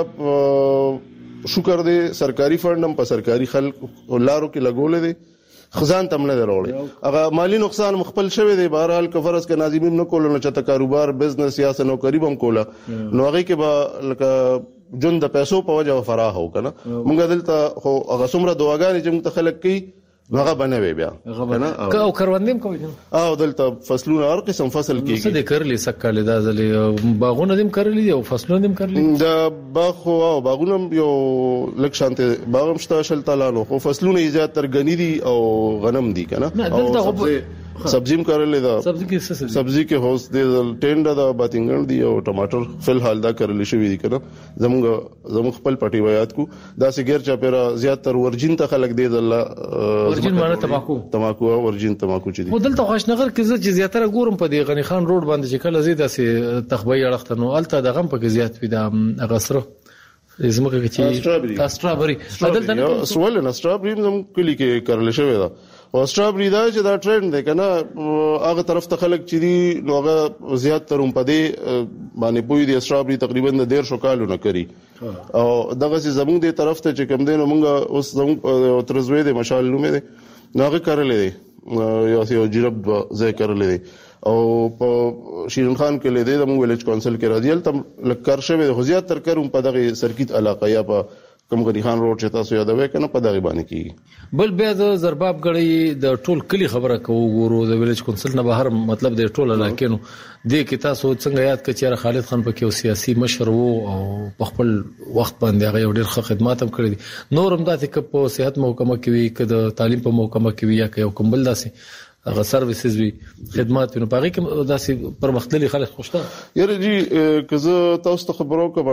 لکه شکر دی سرکاري فندم په سرکاري خلک لارو کې لګولې دي خزان تم نه دروړي هغه مالی نقصان مخبل شوی دی بهرحال که فرض ک ناظمین نه کول نه چته کاروبار بزنس یا سنو قریب هم کوله نو هغه کې به لکه جون د پیسو په وجه فراغ هو کنه مونږ دلته خو هغه څومره دواګانې چې موږ خلک کوي هغه بنوي بیا کنه او کروندیم کوي او دلته فصلونه هر قسم فصل کیږي څه د کرلی سکه لیدا ځلې باغونه دیم کرلی او فصلونه دیم کرلی دا باغ خو او باغونه یو لک شانته باغم شته شل تعالی خو فصلونه زیات تر غنی دي او غنم دي کنه او سبزیم کرلې دا سبزی کې څه سبزی کې هوس د ټینډا دا باتینګل دی او ټماټر فل حال دا کرلې شوی دي کنه زموږ زموږ خپل پټي ویات کو دا سګیر چا پیرا زیات تر ورجین ته خلک دی الله ورجین معنی تماکو تماکو ورجین تماکو چې دي خو دلته خوشنګر کې چې زیاتره ګورم په دی غنی خان روډ باندې چې کله زیاده سي تخبي اړخته نو الته د غم په زیات وي د غسره زموږ کې چې استرابری دلته سوال نه استرابری زم کلی کې کرل شوی دا او استرابری دا چې دا ټرند دی کنه هغه طرف ته خلک چې دي نو هغه زیات تر په دې باندې پوي دي استرابری تقریبا د ډیر شو کالو نه کوي او دغه چې زموږ دې طرف ته چې کم دین موږ اوس زموږ ترزوی د مشال نومې دي نو هغه کارلې دي یو یو جرب ځای کارلې دي او په شیرین خان کې لیدې د موږ ویلج کونسل کې راځي تم لکر شوی د خزيات تر کروم په دغه سرکټ علاقه یا په کوم غنی خان روډ چې تاسو یادوي کنه په دغه باندې کیږي. بل بیا د زرباب غړي د ټول کلی خبره کوو ګورو د ویلیج کونسل نه بهر مطلب د ټول علاقې نو د کی تاسو څنګه یاد کړئ چې خالد خان پکې او سیاسي مشر وو او په خپل وخت باندې هغه ډېر ښه خدمات هم کړی دي. نور هم داسې ک په صحت محکمه کې وي ک د تعلیم په محکمه کې وي یا ک یو کوم بل داسې هغه سرویسز وی خدمات نو پاره کې داسې پرمختللي خلک خوشته. یاره جی که زه تاسو ته خبرو کوم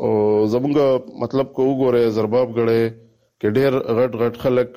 زمونږ مطلب کو وګوره زرباب غړي کې ډېر غټ غټ خلک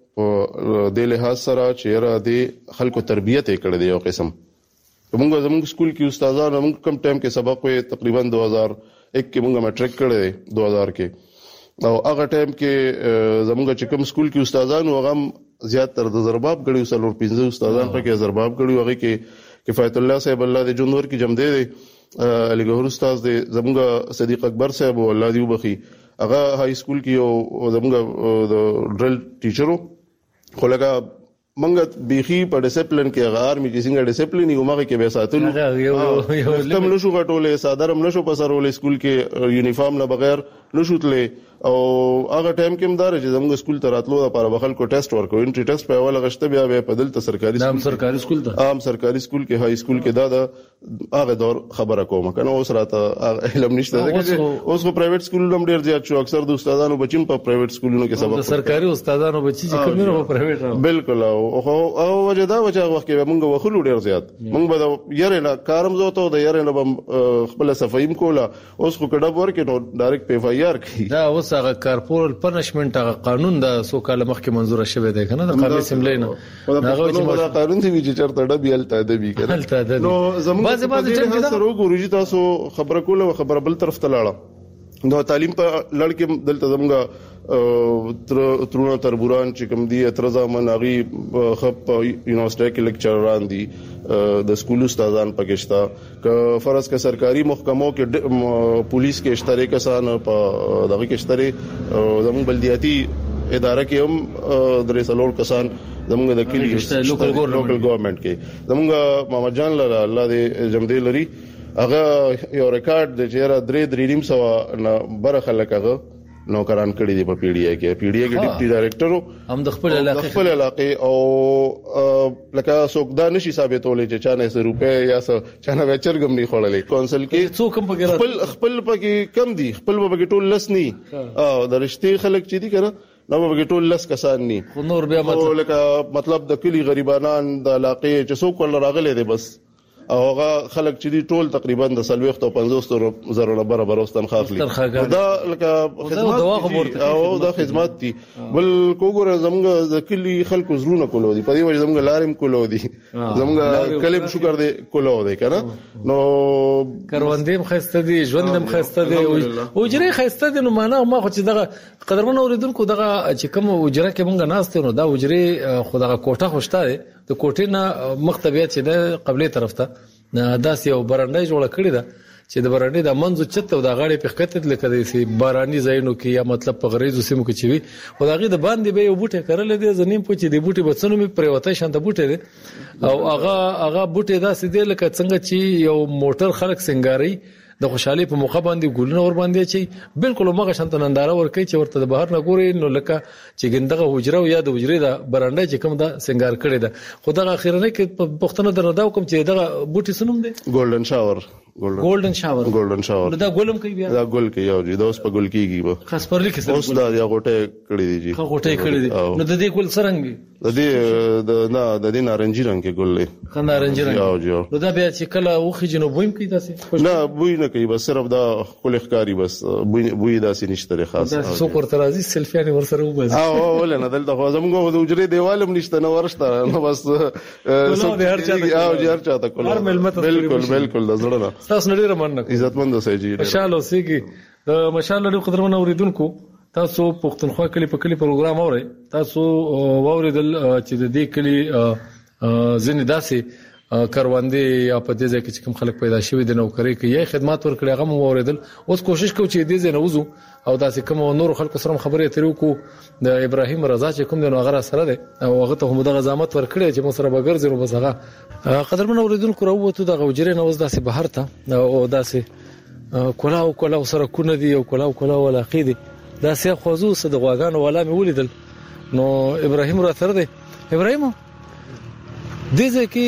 په د لحاظ سره چې را دي خلکو تربیت یې کړې دی یو قسم. موږ زمونږ سکول کې استادان موږ کم ټایم کې سبق وې تقریبا دو هزار ایک کې موږ میټریک کړی دو هزار کې او هغه ټایم کې زمونږ چې کوم سکول کې استادان و هغه زیات تر د زرباب غړي وسلور پنځه استادان پکې زرباب غړي هغه کې کفایت الله صاحب الله دې جنور کې جمع دی علي ګهور استاد دې زمونږ صدیق اکبر صاحب الله دې وبخي هغه هاي سکول کې یو زمونږ د ډرل ټیچرو خو لګه منګ بيخي په ډیسپلین کې هغه آرمي چې څنګه ډیسپلین یو مغه کې به ساتلو تم نشو غټولې صدرم نشو پسرولې سکول کې یونیفارم نه بغیر نشو تلې او هغه ټایم کې مدار چې زموږ سکول ته راتلو لپاره بخل کو ټیسټ ورکو انټری ټیسټ په اوله غشته بیا به په دلته سرکاري نام سرکاري سکول ته عام سرکاري سکول کې هاي سکول کې دا د هغه دور خبره کوم کنه اوس راته علم نشته اوس خو پرایویټ سکولونو هم ډیر زیات شو اکثر د استادانو بچیم په پرایویټ سکولونو کې سبق سرکاري استادانو بچی چې کوم نه په پرایویټ بالکل او او وجدا وجه وخت کې موږ وخلو ډیر زیات موږ به یاره نه کارم زوته د یاره نه خپل صفایم کولا اوس خو کډه ورکې نو ډایرکټ په اف ای آر کې دا اوس هغه کارپورل پنشمنت هغه قانون د سو کال مخکې منزور شوی دی کنه د قانون اسمبلی نه هغه چې قانون دی چې چرته ډبی الته دی کنه نو زموږ بعضی ټیم سره وګورئ تاسو خبره کوله خبره بل طرف ته لاړه نو تعلیم په لړ کې دلته زموږ تر ترونه تربوران چې کوم دی اترزا مناغي خپ یونیورسيټي کې لیکچران دي د سکول استادان پکشتا ک فرض ک سرکاري محکمو کې پولیس کې اشتراک کسان په دغه کې اشتراک زموږ بلدیاتي اداره کې هم درې سلور کسان زموږ د کلی لوکل ګورنمنت کې زموږ محمد جان الله دې جمدې لري هغه یو ریکارډ د چیرې درې درې نیم سو نه بر خلک هغه نوکران کړی دی په پی ډی ای کې پی ډی ای کې ډیپټي ډایریکټر هم د خپل علاقې خپل علاقې او لکه سوکدا نشي ثابتولې چې چانه سو روپې یا سو چانه وچر غم نه خړلې کونسل کې څو کم پکې خپل خپل پکې کم دي خپل پکې ټول لس نه او د رښتې خلک چې دي کنه نو پکې ټول لس کسان نه خو نور بیا مطلب لکه مطلب د کلی غریبانان د علاقې چې څوک ول راغلي دي بس او هغه خلک چې دي ټول تقریبا د سلويخت او پنځوس زره نه برابر واستن خاخلي دا لکه خدمات او دا خدمات دي بل کوګور زموږ د کلی خلکو زرونه کولو دي په دې وجه زموږ لارم کولو دي زموږ کلب شکر دي کولو دي کنه نو کروندې مخسته دي ژوندم خسته دي او جری خسته دي نو معنا ما خو چې دغه قدرمن اوریدونکو دغه چې کوم وجره کې مونږ ناشته نو دا وجري خو دغه کوټه خوشته دي د کوټې نه مختبيات چې د قبلي طرف ته داسې یو برانډای جوړ کړی دا چې د برانډې د منځو چته او د غاړې په خطت لکه د سی باراني زینو کې یا مطلب په غریزو سیمو کې چوي او دغه د باندې به یو بوټي کړل دي زنیم په چې د بوټي بچنو می پریوته شانته بوټي دي او هغه هغه بوټي داسې دي لکه څنګه چې یو موټر خلک سنگاري د خوشحالي په موخه باندې ګلونه ور باندې چي بالکل مغه شانت ننداره ور کوي چې ورته د بهر نه ګوري نو لکه چې ګندغه حجره یا د حجره د برانډه چې کوم دا سنگار کړي ده خدای اخیرنه کې پښتنه درنده کوم چې دغه بوټي سنوم دي ګولډن شاور ګولډن شاور ګولډن شاور دا ګولم کوي بیا دا ګول کوي او دا اوس په ګول کېږي به خاص پر لیکه سره اوس دا یا غوټه کړی دی جی غوټه کړی دی نو د دې ګول سرنګي د دې د نه د دې نارنجي رنگ کې ګول دی خندا نارنجي رنگ او جو نو دا بیا چې کله وخی جنو بویم کوي تاسو نه بوی نه کوي بس صرف دا خپل ښکاری بس بوی بوی داسې نشته خاص دا څو کور ترازی سلفیانه ور سره وبز او ول نه دلته خو زموږ د وجري دیوالم نشته نو ورشته نو بس نو به هر چا او هر چا ته کول بالکل بالکل د زړه نه تاسو نړۍ رمنه عزتمند اوسئ جی مشال اوسئ د مشال لري قدرمن اوریدونکو تاسو پښتونخوا کلی په کلی پروګرام اورئ تاسو واوریدل چې د دې کلی ځنې داسې کاروندې یا په دې ځای کې کوم خلک پیدا شوي د نوکری کې یې خدمات ورکړي هغه مو اوریدل اوس کوشش کوو چې دې ځای نه وځو او داسې کوم نور خلکو سره خبرې اترې وکړو د ابراهیم رضا چې کوم د نوغره سره ده او هغه ته هم د غزامت ورکړي چې مو سره بغرځي نو بس هغه قدرمن اوریدونکو راووتو د غوجرې نه وځ داسې بهر ته او داسې کلاو کلاو سره کو نه دی او کلاو کلاو علاقې دي دا سیاب خوازو سه د غواګانو والا مې ولیدل نو ابراهیم را تر دی ابراهیم دې ځکه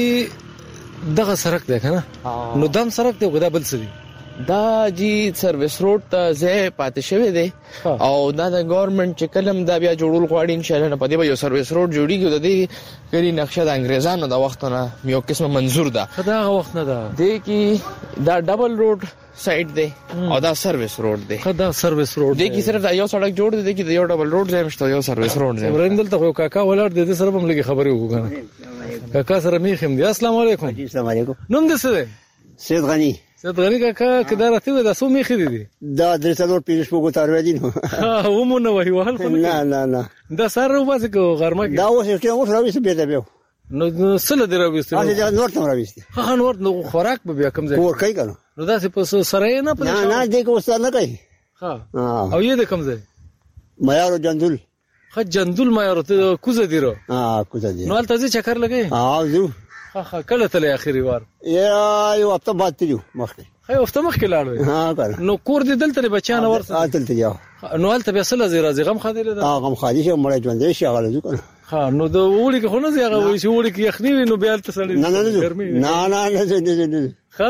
دغه سړک دی کنه نو دم سړک دی غدا بل سړي دا جی سرویس روډ ته زه پاتې شوی دی او دا د ګورنمنت چې کلم دا بیا جوړول غواړي ان شاء الله نه پدې به یو سرویس روډ جوړیږي د دې کلی نقشه د انګريزانو د وختونه یو قسمه منظور ده دا وخت نه ده دې کې دا ډبل روډ سایډ دی او دا سرویس روډ دی دا سرویس روډ دی کې صرف دا یو سړک جوړ دی کې یو ډبل روډ زم شته یو سرویس روډ زم ابراهیم دلته یو کاکا ولر د دې سره هم لګي خبرې وکړه کاکا سره میخم دی السلام علیکم السلام علیکم نوم دې څه دی سید غنی سید غنی کاکا کدا راته و دا سو میخې دي دا درې څلور پیښ په ګوتار ودی نو و مو نه وای وهل خو نه نه نه دا سره وباسه کو غرمه دا اوس چې موږ راوېسته به ته به نو سله دی راوېسته دا نور ته راوېسته ها نور نو خوراک به بیا کم ځای کور کوي کنه نو دا څه په سره نه په نه نه دې کو ستاره نه کوي ها او یې د کم ځای معیار جندول خ جندول معیار ته کوزه دیرو ها کوزه دی نو تاسو چکر لګي ها زو ها کله تل اخیری وار یا یو هفته بعد تیو مخکې خو هفته مخکې لاړو ها کار نو کور دې دلته بچانه ورته ها دلته یو نو هلته به سره زیرا زغم خاطر ده ها غم خالي شه مړ ژوند شي هغه ځو کنه ها نو د وړي کې خو نه زیغه وي چې وړي کې یخني نو بیا تل سړی نه نه نه نه نه نه ها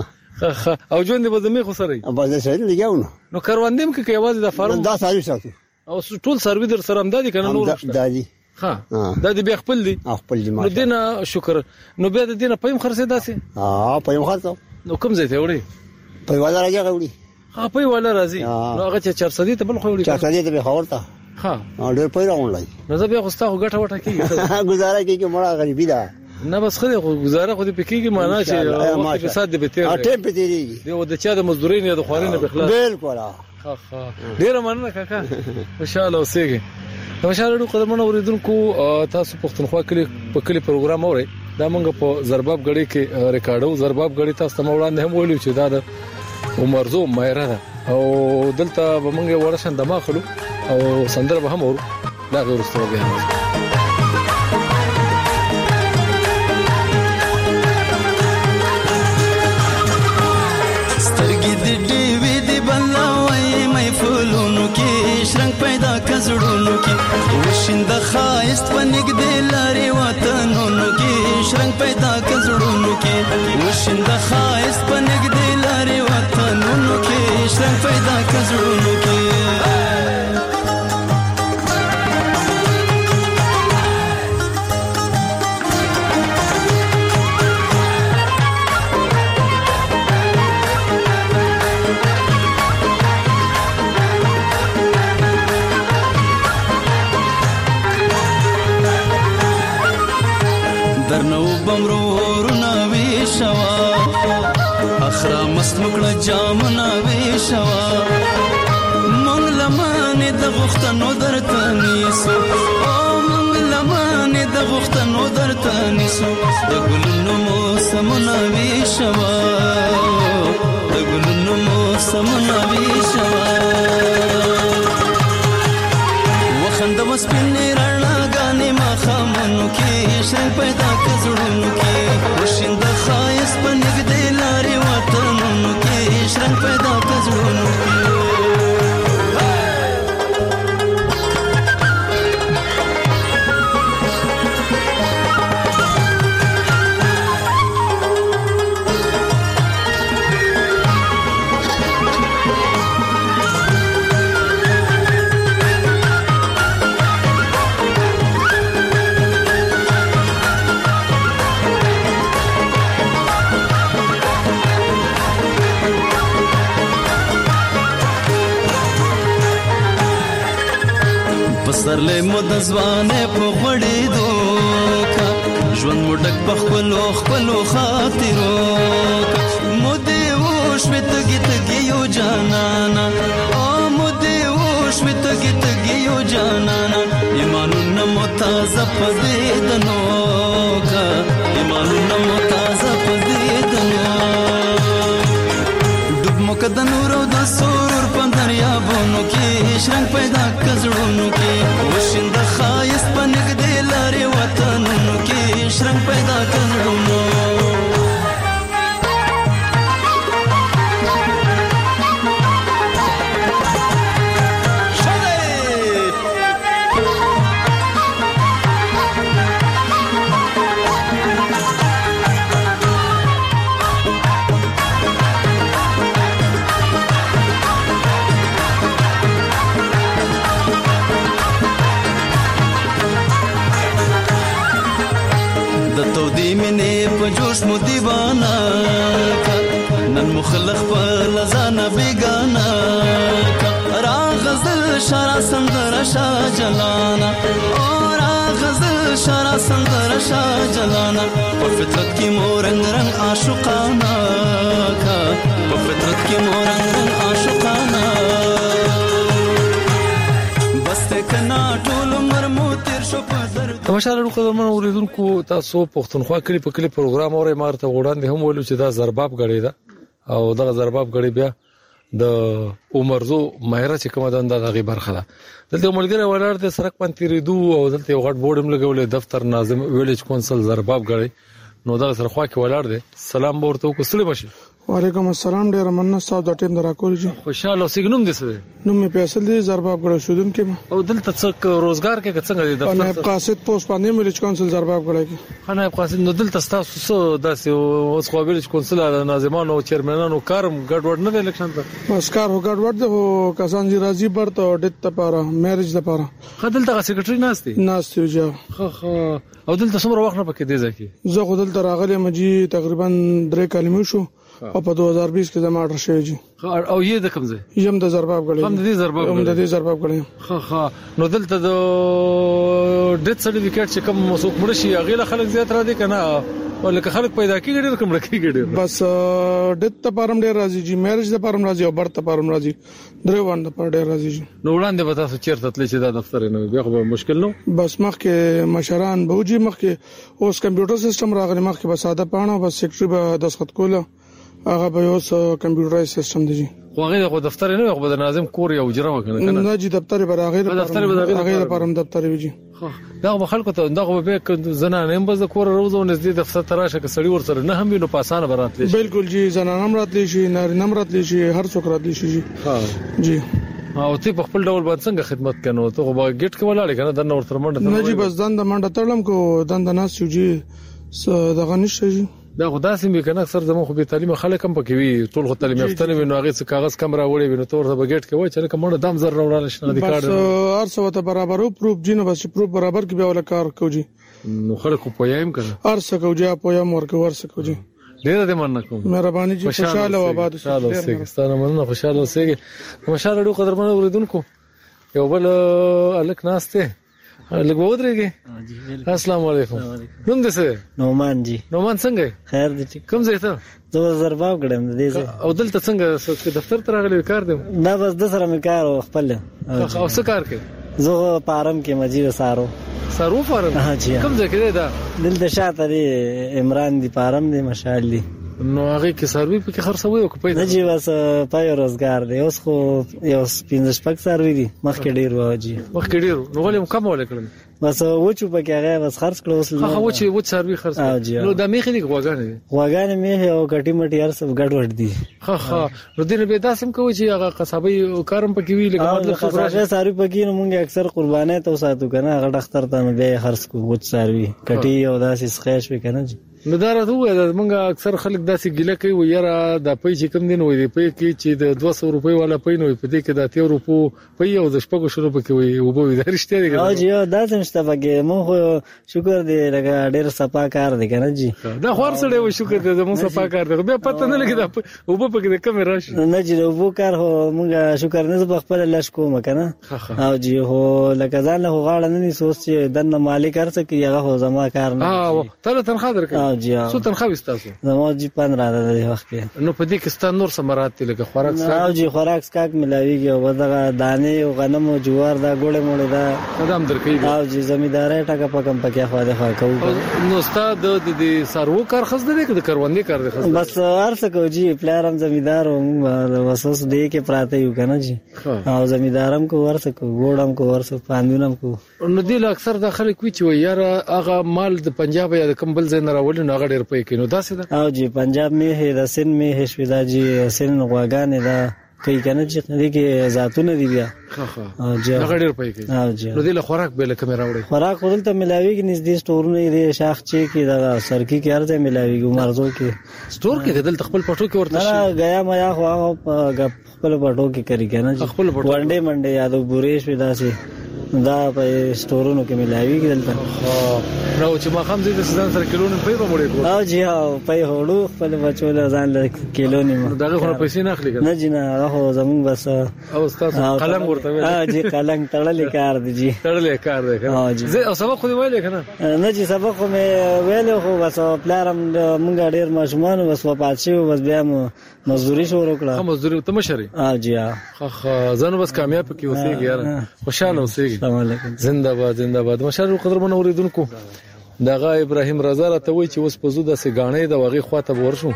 ها او ژوند به زمي خو سره ابا زه سره لګیاو نو کاروندیم کې یوازې د فارم دا ساري ساتو او ټول سروي در سره امدادي کنه نور دادي ها دا دې بیا خپل دي خپل دي نو دینه شکر نو بیا د دینه پېم خرڅه داسي ها پېم خرڅه نو کوم ځای ته وړي په والا راځي غوړي ها په والا راځي نو هغه چې چار سدي ته بل خو وړي چار سدي ته به خورتا ها ډېر پیرا اونلای نو زه بیا خوستا غټه وټه کیږي گزاره کیږي مړه غریبی ده نه بس خو گزاره خو دې پکېږي معنا چې وخت په سات دې به تیر ټیم په تیریږي دی او د چا د مزدورین یا د خوارین به خلاص بالکل ها ها ډیر مننه کاکا ان شاء الله اوسېږي نو شاله قدمونه اوریدونکو تاسو پښتونخوا کلی په کلی پروګرام اوري دا موږ په زرباب غړي کې ریکارډو زرباب غړي تاسو ته وړاندې هم ویلو چې دا د عمرزو مایره ده او دلته به موږ ورشن دماغ خلو او سندره به هم ورو دا ورسته بیا سترګې دې ډېوې دې بلاوي مې فولونو کې شرنګ پیدا کزړونو کې وشند خایست پنګ دې لاري وطنونو کې شرنګ پیدا کزړونو کې وشند خایست پنګ دې لاري وطنونو کې شرنګ پیدا کزړونو کې درنو بمرور نوي شوا اخرا مست مکړه جام نوي شوا مونږ لمانه د غختنو درته نیسو او مونږ لمانه د غختنو درته نیسو د ګلونو موسم نوي شوا د ګلونو موسم نوي شوا وخند وسپنې رڼا غانې ما خامنو کې شرنګ پیدا کزړونو کې وشند خایس پنګ دې لاري وطنونو کې شرنګ پیدا کزړونو کې پسرلې مود ځوانه په غړې دوکا ژوند مډک په خپل خپل خاطرو مود وښ متګی تګی یو جانانا او مود وښ متګی تګی یو جانانا ایمانونه متازه پدې دنو کا ایمانونه متازه پدې دنو ډوب مقد نور د سرور په دریابونو کې شرنګ پیدا کزړونو کې وشند خایس پنګ دې لاري وطنونو کې شرنګ پیدا کزړونو نفس مو دیوانه نن مخلخ په لزانه بیگانه را غزل شرا سندر شا جلانا اور غزل شرا سندر شا جلانا په فطرت کې مورنګ رنگ عاشقانا کا په فطرت کې مورنګ رنگ عاشقانا بس کنا ټول عمر مو تیر شو په درد. تماشاله قدرمن اوریدونکو تاسو پښتونخوا کلی په کلی پروګرام اورئ مارته وړاندې هم ویلو چې دا زرباب غړي ده او دا زرباب غړي بیا د عمرزو ماهره چې کومه ده د غي برخه ده. دلته ملګری ولر د سرک پنځه دو او دلته یو غټ بورډ هم لګولې دفتر ناظم ویلیج کونسل زرباب غړي نو دا سره خوا کې ولر دي. سلام ورته کو سلام شي. وعلیکم السلام ډیر مننه صاحب د ټیم دراکول جی. خوشاله سیګنوم دي سره نو مې پیسل دي زرباب غړي شودم کې او دلته څه روزګار کې څنګه دي دفتر نه قاصد پوسټ باندې ویلیج کونسل زرباب غړي کې خنه قاصد نو دلته تاسو څه داسې اوس خو ویلیج کونسل ناظمانو او چیرمنانو کارم ګډوډ نه دی الیکشن ته بس کار هو ګډوډ دی هو کسان جی راځي برته ډیټ لپاره میریج لپاره خدلته سیکریټری ناشتي ناشتي جو خو خو او دلته څومره وخت نه پکې دی ځکه زه خو دلته راغلی مجي تقریبا درې کلمې شو او په دوه هزار بیس کې زما اډر شوی جی او یې د کوم ځای یم د زرباب غړي هم د دې زرباب هم د دې زرباب غړي خو خو نو دلته د ډیت سرټیفیکیټ چې کوم مسوک مړ شي هغه خلک زیات را دي کنه ولکه خلک پیدا کیږي ډېر کوم رکیږي ډېر بس ډیت ته پرم ډېر راځي جی میریج ته پرم راځي او برت ته پرم راځي درې باندې پر ډېر راځي جی. نو وړاندې به تاسو چیرته تللی چې دا دفتر نه بیا خو مشکل نو بس مخکې مشران به وجي مخکې اوس کمپیوټر سیستم راغلی مخکې به ساده پاڼه بس سیکریټری به دسخط کوله هغه به اوس کمپیوټرای سیستم دی جی. خو هغه د دفتر نه خو د ناظم کور یو جره وکنه کنه نه جی دفتر به راغی دفتر به راغی لپاره دفتر ویجی دا به خلکو ته دا به زنانه هم بز کور روزو نږدې دفتر تراشه ک سړی ور سره نه هم نو پاسانه براتلی بالکل جی زنانه هم راتلی شي نارینه هم راتلی شي هر څوک راتلی شي جی ها جی او ته په خپل ډول باندې څنګه خدمت کنو ته به ګټ کې ولاړ کنه د نور تر منډه نه جی بس دند منډه تړلم کو دند ناس جی دغه نشه جی دا خدا سم به کنه اکثر زمو خو به تعلیم خلک هم پکې وي ټول خو تعلیم یافته نه نو هغه څه کاغذ کم راوړي وي نو تور د بګټ کې وای چې کومه دام زر راوړل شنه د کار بس ارسو ته برابر او پروف جنو بس پروف برابر کې به ول کار کوجی نو خلکو پویم کنه ارسو کوجی پویم ورکو ورسو کوجی ډیر دې مننه کوم مهرباني جی خوشاله و آباد خوشاله اوسئ ستاسو مننه خوشاله اوسئ خوشاله ډو قدرمن اوریدونکو یو بل الک ناشته لګ ودرېږي السلام علیکم نوم دې څه نومان جی نومان څنګه خیر دې کوم ځای ته زه زرباب غړم دې او دلته څنګه دفتر ته راغلی کار دې نه بس د سره مې کار خپل او څه کار کوي زه پارم کې مجید سارو سارو فارم کوم ځای کې دا دلته شاته دی عمران دی پارم دی مشال دی نو هغه کې سروي په کې خرڅوي او کوي نه جی بس پای روزګار دی اوس خو یو سپینځ شپک سروي دی مخکې ډیر واجی مخکې ډیر نو ولې کم ولکړم بس وچو پکې هغه بس خرڅ کړو اوس هغه وچ وچ سروي خرڅ نو د میخې دی غواګانې غواګانې میخه او کټي مټي هر څه ګډ وډ دي ها ها نو دې به داسم کوي چې هغه قصابي کارم پکې وی لکه مطلب خبره سروي پکې نو مونږ اکثر قربانه ته ساتو کنه هغه ډاکټر ته به خرڅ کو وچ سروي کټي او داسې ښه شوي کنه نو دا راته وای موږ اکثر خلک داسې ګیله کوي و یاره د پې چې کم دین وای دی پې کې چې د دوه سوه روپۍ والا پې نو په دې کې د اتیا روپو پې او د شپږو شلو پکې وای او به دا رښتیا دی او جی دا څه مشته پکې مو شکر دی لکه ډېر صفا کار دی کنه جی دا خور سره و شکر دی مو صفا کار دی بیا پته نه لګي دا او به پکې د کیمرا شي نه جی او کار هو موږ شکر نه په خپل لاش کوم کنه او جی هو لکه ځان له غاړه نه سوچ دنه مالک ارڅ کې هغه هو زما کار نه اه ته تنخواه درکې او جی څو تنخواه وستاسو زما جی پندرہ د وخت کې نو په دې کې ستاسو نور سمرات دي لکه خوراک سره او جی خوراک سکاک ملاویږي او دغه دانه او غنم او جوار دا ګوړې موړې دا قدم درکې او جی زمینداري ټکا پکم پکې خو ده خو کوو نو استاد د دې سارو کار خص ده کې د کروندې کار ده خص بس ارڅ کو جی پلارم زمیندار او وسوس دې کې پراته یو کنه جی او زمیندارم کو ورڅ کو ګوړم کو ورڅ پاندونم کو نو دې اکثر داخله کوي چې یاره هغه مال د پنجاب یا د کمبل ځای نه راولي نو هغه ډېر پې کینو داسې ده او جی پنجاب می هي د سن می هي شودا جی سن غواګانې دا کوي کنه چې دې کې ذاتونه دی بیا ها ها او جی هغه ډېر پې کوي او جی نو دې له خوراک به له کمره وړي خوراک ولته ملاويږي نږدې سٹورونه دې شاخ چې کې دا سرکی کې ارزه ملاويږي مرزو کې سٹور کې دلته خپل پټو کې ورته شي غیا ما یا خو خپل پټو کې کوي کنه خپل پټو ونډه منډه یادو بورېش ودا سي دا په سټورونو کې ملاوي کېدل. نو چې ما هم زه د ځان سره کیلو نه پیدا مړې کوم. او جی او په هړو خپل بچو له ځان له کیلو نه. دا خو پیسې نه اخلي. نه جی نه هغه زمون بس او استاد قلم ورته ویل. ها جی قلم تړلې کار دی جی. تړلې کار دی کنه. زه او سبق خو ویلې کنه. نه جی سبق خو مې ویلې خو بس پلارم مونږ ډېر ماشومان بس وپات شو بس بیا مزدوري شروع کړه. هم مزدوري ته مشري. ها جی ها. خه ځنه بس کامیاب کی اوسېږي یار. خوشاله اوسېږي. السلام علیکم. زنده باد زنده باد. مشر قدرمن اوریدونکو دغه ابراهیم رضا راته وای چې اوس په زو د سګانې د وغي خواته ورشو.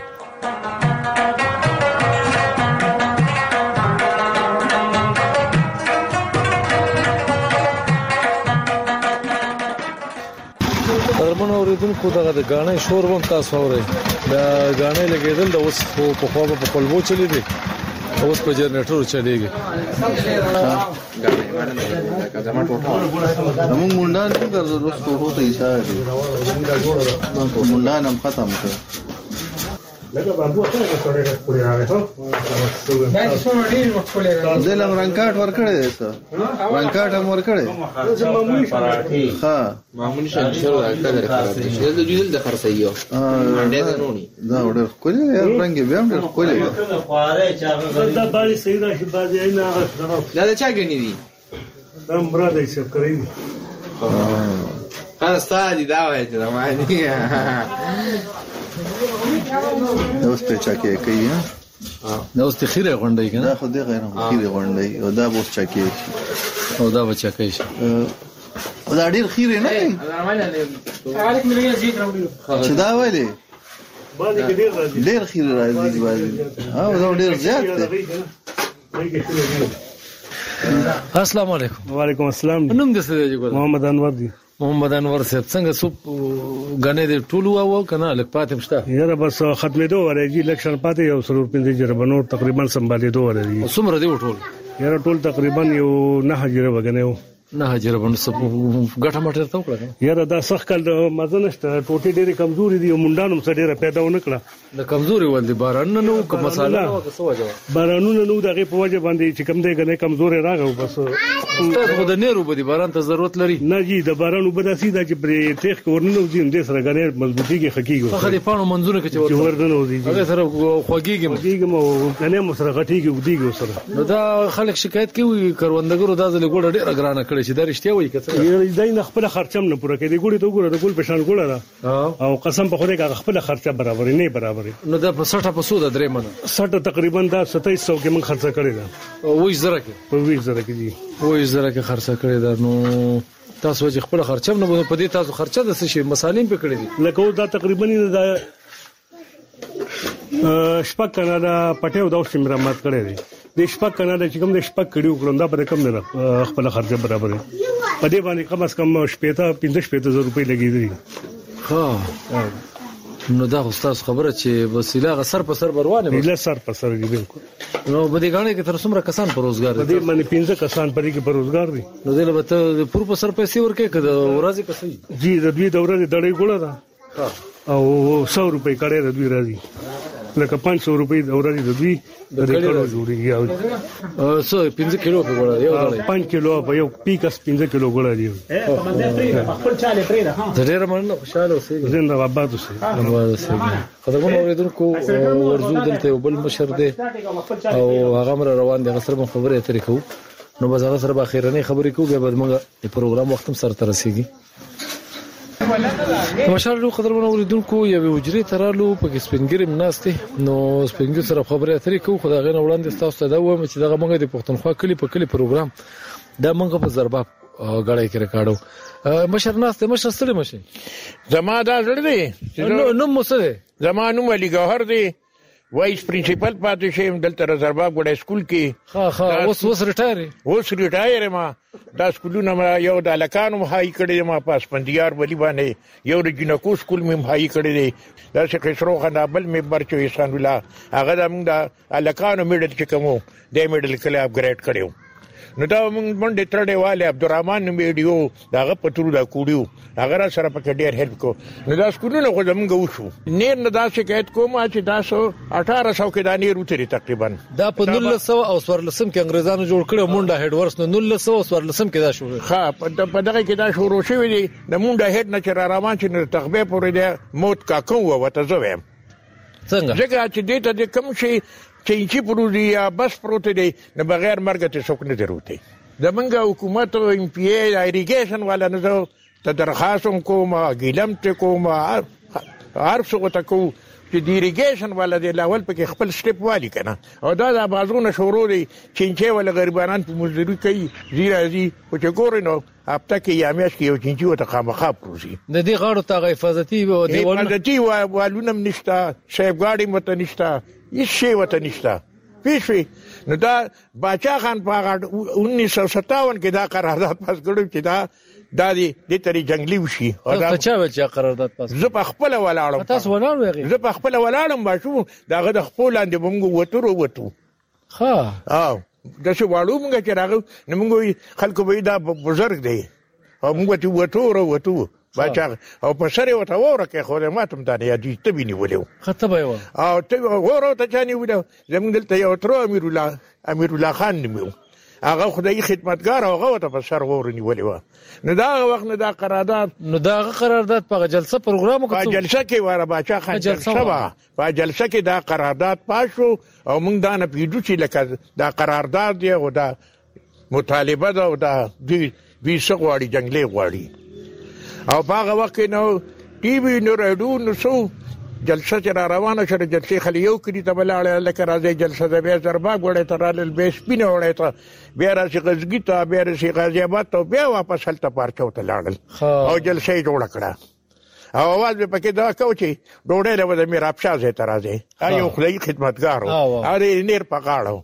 قدرمن اوریدونکو دغه د غاڼې شور وم تاسو اورئ. د غاڼې لګیدل د اوس په خوا په قلبو چلی دي. اوس په جنریټر چلیږي. زمون مونډان څنګه روز ټوټو ته ایثار دي. مونډان هم ختم کړ. لکه بابو څنګه سره پورې راغی ته. دا څومره ډیر وکړل. دلم رنکاټ ورکړې ده. رنکاټ هم ورکړې. معمولی شي. ها معمولی شي شروع راکړه خراب دي. چې د جیل د خرڅایو. باندې ده نونی. دا ورته کولې یار رنګ بیا هم کولې. خواره چا دا باندې صحیح راشي باندې نه هغه. دا چا غنی دي. دا مراد یې څه کوي. ها استاد دا وایي دا معنی. اوس ته چا کې کوي ها. دا اوس ته خیره غونډي کنه. دا خو دې غیر خیره غونډي او دا اوس چا کې او دا بچا کوي. او دا ډیر خیره نه دی. خالق ملي زیات راوړي. چې دا وایي باندې کې ډیر راځي. ډیر خیره راځي باندې. ها دا ډیر زیات دی. السلام علیکم. وعلیکم السلام. نوم دې څه دی ګور؟ محمد انور دی. محمد انور صاحب څنګه سو غنې دې ټولو او کنه لک پاتې مشته. یاره بس ختمېدو ورېږي لکشن پاتې یو سرور پنځه جربنو تقریبا سمبالېدو ورېږي. څومره دی ټول؟ یاره ټول تقریبا یو نه هجره وګنیو. نه جربنه سب ګټه مټر ته وکړه. یاره دا سخت کال مزه نشته. ټوټې ډېرې کمزوري دي او مونډانو سره ډېره پیدا ونه کړه. د کمزوري ول دي باران نه نو کوم مساله نو څه وجه. بارانونه نو دغه په وجه باندې چې کم دی غنې کمزوري راغو بس. تاسو د نیرو به دي باران ته ضرورت لري. نه جی د بارانو بداسي دا چې پرې تیخ ورننو دي دې سره غنې مضبوطيږي حقيقي. خو دې پانو منځونه کې چې ورننو دي هغه سره خوګيږي خوګيږي مو غنې مو سره غټيږي ودیږي سره. نو دا خلک شکایت کوي کروندګرو دا ځل ګوډه ډیره ګرانه کړي چې دا رښتیا وایي. یی دای نه خپل خرچم نه پوره کړي. ګوړې ته ګوره د ګول پېښان ګوره را او قسم په خوده کې خپل خرچه برابر نه برابر. نو دا په سټه په سود درې منه سټه تقریبا دا ستایس سو کې من خرڅه کړی دا. وې زره کې په وې زره کې دي. وې زره کې خرڅه کړی دا. نو تاسو چې خپل خرچم نه په دې تاسو خرچه د څه شي مسالین په کړی دي. لکه دا تقریبا دا شپږ کنه دا پټیو دا اوس مرمت کړی دی. د شپږ کنه دا چې کوم د شپږ کړیو کړم دا به کم نه خپل خرچه برابر. په دې باندې کم از کم شپږ پنځه شپږ زره روپۍ لګیږي. ها نو دا استاد خبره چې وسیله غسر په سر بروانه ویله سر په سر دی بالکل. نو په دې غاڼه کې تر څومره کسان پر روزګار دي؟ په دې باندې پنځه کسان پرې کې پر روزګار دي. نو دله به ته پر په سر پیسې ورکې کده ورځي پسې. جی د دوی د ورځې دړې ګوله ده او سو روپۍ کړې د دوی راځي. لکه پنځه سو روپۍ د ورځې د دوی د کړو جوړیږي. او څو پنځه کیلو په ګوله یو غړي پنځه کیلو په یو پیکس پنځه کیلو ګوله دی. خپل چاله پرې ده. ها ډېر مننه خوشاله اوسئ. زنده باد اوسئ. زنده اوسئ. خدمت اوریدونکو ورزو دلته یو بل مشر دی او هغه مر روان دي. غسر مو خبره اترې کوو. نو بازار سره به خیرنه خبرې کوو به موږ د پروګرام وخت هم سره ترسيږي. ماشاءالله قدرمن اوریدونکو یو وجري ترالو په سپینګری مناسته. نو سپینګری سره خبره اترې کوو. خدای غن وړاندې تاسو ته دا وایم چې دغه موږ د پښتونخوا کلی په کلی پروګرام دا موږ په زرباب غړای کې ریکارډو. مشر ناسته مشر ستړي مشه. زما دا زړه دی. نو نو مسه زما نوم علي ګوهر دی. وایس پرنسپل پاتې شم دلته رزرباب ګډه سکول کې. ها ها اوس اوس ریټایر اوس ریټایر ما. دا سکولونه ما یو د الکانو هاي کړی ما پاس پندیار ولی باندې یو د جنکو سکول مې هاي کړی دی. دا چې خسرو خنابل مې برچو احسان الله هغه د الکانو میډل چې کومو د میډل کله اپګریډ کړو. نو دا مونږ منډه ترډه والے عبدالرحمن ویډیو داغه پترو دا کوډیو هغه را سره پکې ډیر هیلپ کو نو دا سکولونه خو زمونږ وشو نیر نه دا شکایت کوم چې تاسو اٹھارہ سو کې دا نیر وتري تقریبا دا په نولس سو او څوارلسم کې انګريزانو جوړ کړو مونډه هډ ورس نو نولس سو او څوارلسم کې دا شروع ها په دغه کې دا شروع شوی دی د مونډه هډ نه چې را روان چې نه تخبه پورې دی موت کا کوم وته زویم څنګه ځکه چې دې ته د کوم شي چې چې پروزي یا بس پروت دی نه بغیر مرګ ته څوک نه ضرورت دی زمونږ حکومت او ام پی ای ایریګیشن والا نه زه ته درخواست کوم ګیلم ته کوم هر څه ته کوم چې د ایریګیشن والا دی لاول پکې خپل سټیپ والی کنه او دا د بازونه شروع دي چې ول غریبانان په مزدوري کوي زیرا زی او چې ګورنو هفته کې یا میاش کې یو چینچی وته خامخا پروزي د دې غاړو ته حفاظتي او دیوالونه حفاظتي والونه نشته سیف ګاډي مت نشته هیڅ شی وته نشته پیښوي نو دا باچا خان په انیس سو ستاون کې دا قرارداد پاس کړو چې دا دا دې د تری جنگلی وشي او دا چا چې قرارداد پاس زه په خپل ولاړم تاسو ولاړ زه په خپل ولاړم باشو داغه د خپل لاندې بمغه وترو وتو ها او د څه واړو موږ چې راغو نو موږ خلکو به دا بزرګ دی او موږ ته وتو وتو باچا او په سره وته ورکه خو ما ته مته یادی ته بینی ولیو خطه به و او ته ورو ته چانی ولیو زمونږ دلته یو تر امیر الله امیر الله خان نیو هغه خدای خدمتګار او هغه ته په سر ورنی ولیو نو دا وخت نه دا قرارداد نو دا قرارداد په جلسه پروګرام په جلسه کې واره باچا خان جلسه وا په جلسه کې دا قرارداد پاشو او موږ دا نه پیډو چې لکه دا قرارداد دی او دا مطالبه دا او دا دوی دوی څه غواړي جنگلي غواړي او په هغه وخت نو ټي وي نو رادیو نو سو جلسه چې را روانه شوه جلسه خلیو کړي ته بلاړه لکه راځي جلسه د بیا زربا غوړې ته رال بیس پینه وړې ته بیا راځي غزګی ته بیا راځي غازی آباد ته بیا واپس هلته پارچو ته لاړل او جلسه یې جوړ کړه او आवाज به پکې دا کو چې ډوډۍ له د میر افشا زه ته راځي ایو خدای خدمتګار او اره نیر پکاړو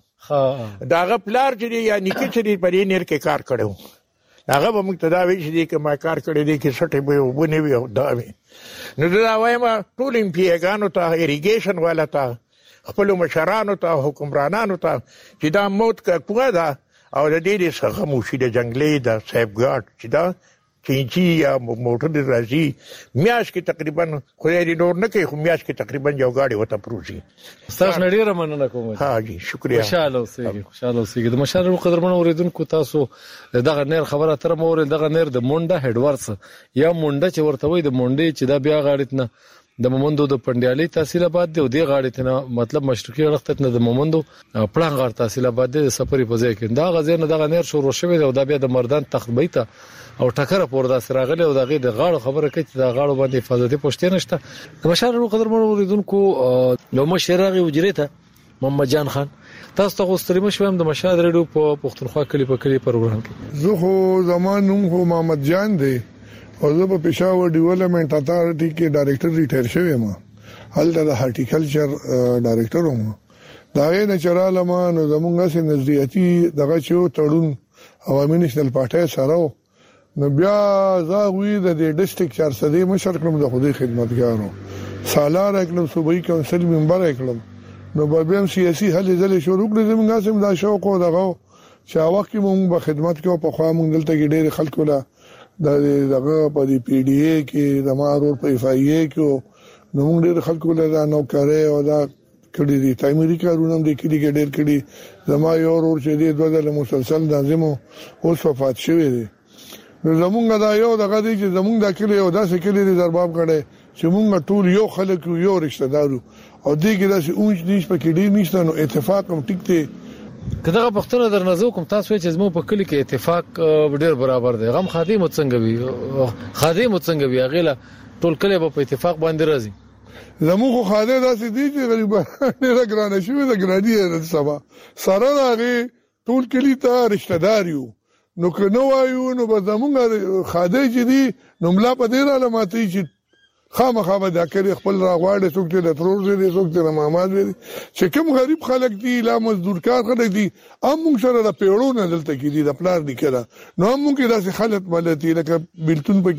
داغه پلار چې یا نیکه چې په نیر کې کار کړو هغه به موږ ته دا وایي چې ما کار کړی دی کې سټې به وبني وي دا وي نو دا وایم ټول امپیګانو ته ایریګیشن والا ته خپل مشرانو ته حکمرانانو ته چې دا موت کا کوه دا او د دې څخه موشي د جنگلي د سیف ګارد چې دا چینچی یا موټر راځي میاش کې تقریبا خو دې نور نه کوي خو میاش کې تقریبا یو غاډي وته پروزي تاسو ډیره مننه کوم ها جی شکریا خوشاله اوسئ خوشاله اوسئ د مشر قدرمن اوریدونکو تاسو دغه نیر خبره تر مور دغه نیر د مونډه هډ ورس یا مونډه چې ورته وي د مونډې چې دا بیا غاړت نه د مومندو د پندیالي تحصیل آباد دی او د غاړې ته مطلب مشرقي وخت نه د مومندو پړنګ غار تحصیل آباد دی د سفرې په ځای کې دا غزه نه د غنیر شروع شوی او دا بیا د مردان تخت بیت او ټکر پوردا سراغله او دغه د غاړو خبره کوي د غاړو باندې حفاظتي پوښتنه نشته د مشر قدرمن اوریدونکو نو مشرغي وجریته محمد جان خان تاسو ته غوښتل مشوم د مشاهد ریډیو په پښتونخوا کلی په کلی پروګرام کې زه خو زمانوم هو محمد جان دی او زه په پېښور ډیولپمنٹ اتارټي کې ډایریکټر ریټایر شوم هلته د هارټیکلچر ډایریکټر وم دا غي نه چراله ما نو زمونږه سي نزدېاتي دغه چې تړون عوامي نېشنل پارټي سره نو بیا زه وی د ډیسټریکټ چار سدي مشر کړم د خدای خدمتګارو سالار کړم صوبایي کونسل ممبر کړم نو به هم سیاسي هلې ځلې شروع کړې زمونږه سم دا شوق او دغه چې وخت مونږ په خدمت کې په خوا مونږ دلته کې ډېر خلکو لا د دغه په دی پی ډی ای کې د مارور په اف ای ای کې نو موږ ډېر خلکو له نو کاري او دا کړي دي تایمري کارونه د کلی کې ډېر کړي زما یو ورور چې د دوه ځله مسلسل لازمو اوس وفات شوی دی نو زمونږ دا یو دغه دی چې زمونږ د کلی او داسې کلی دی درباب کړي چې موږ ټول یو خلک یو رشتہ دارو او دې کې داسې اونچ نیش په کې ډېر نشته نو اتفاق هم ټیک دی کله پښتون درنځو کوم تاسو چې زمو په کلی کې اتفاق ډېر برابر دی غم خادم څنګه وي خادم څنګه وي غیله ټول کلی په اتفاق باندې راځي زمو خو خاله داسې دي چې غریبان ډېر ګرانه شوی د ګرانی سبا سره راغی ټول کلی ته رشتہ دار یو نو کنه وایو نو به زمونږ خاده چې دي نو ملا په دې را لماتي چې خامخا به دا کړي خپل راغواړي څوک ته ترور دي څوک ته ماماد دي چې کوم غریب خلک دي لا مزدور کار خلک دي ام موږ سره د پیړو نه دلته کې دي د پلار دي کړه نو موږ کې داسې خلک ملتي لکه بلتون پکې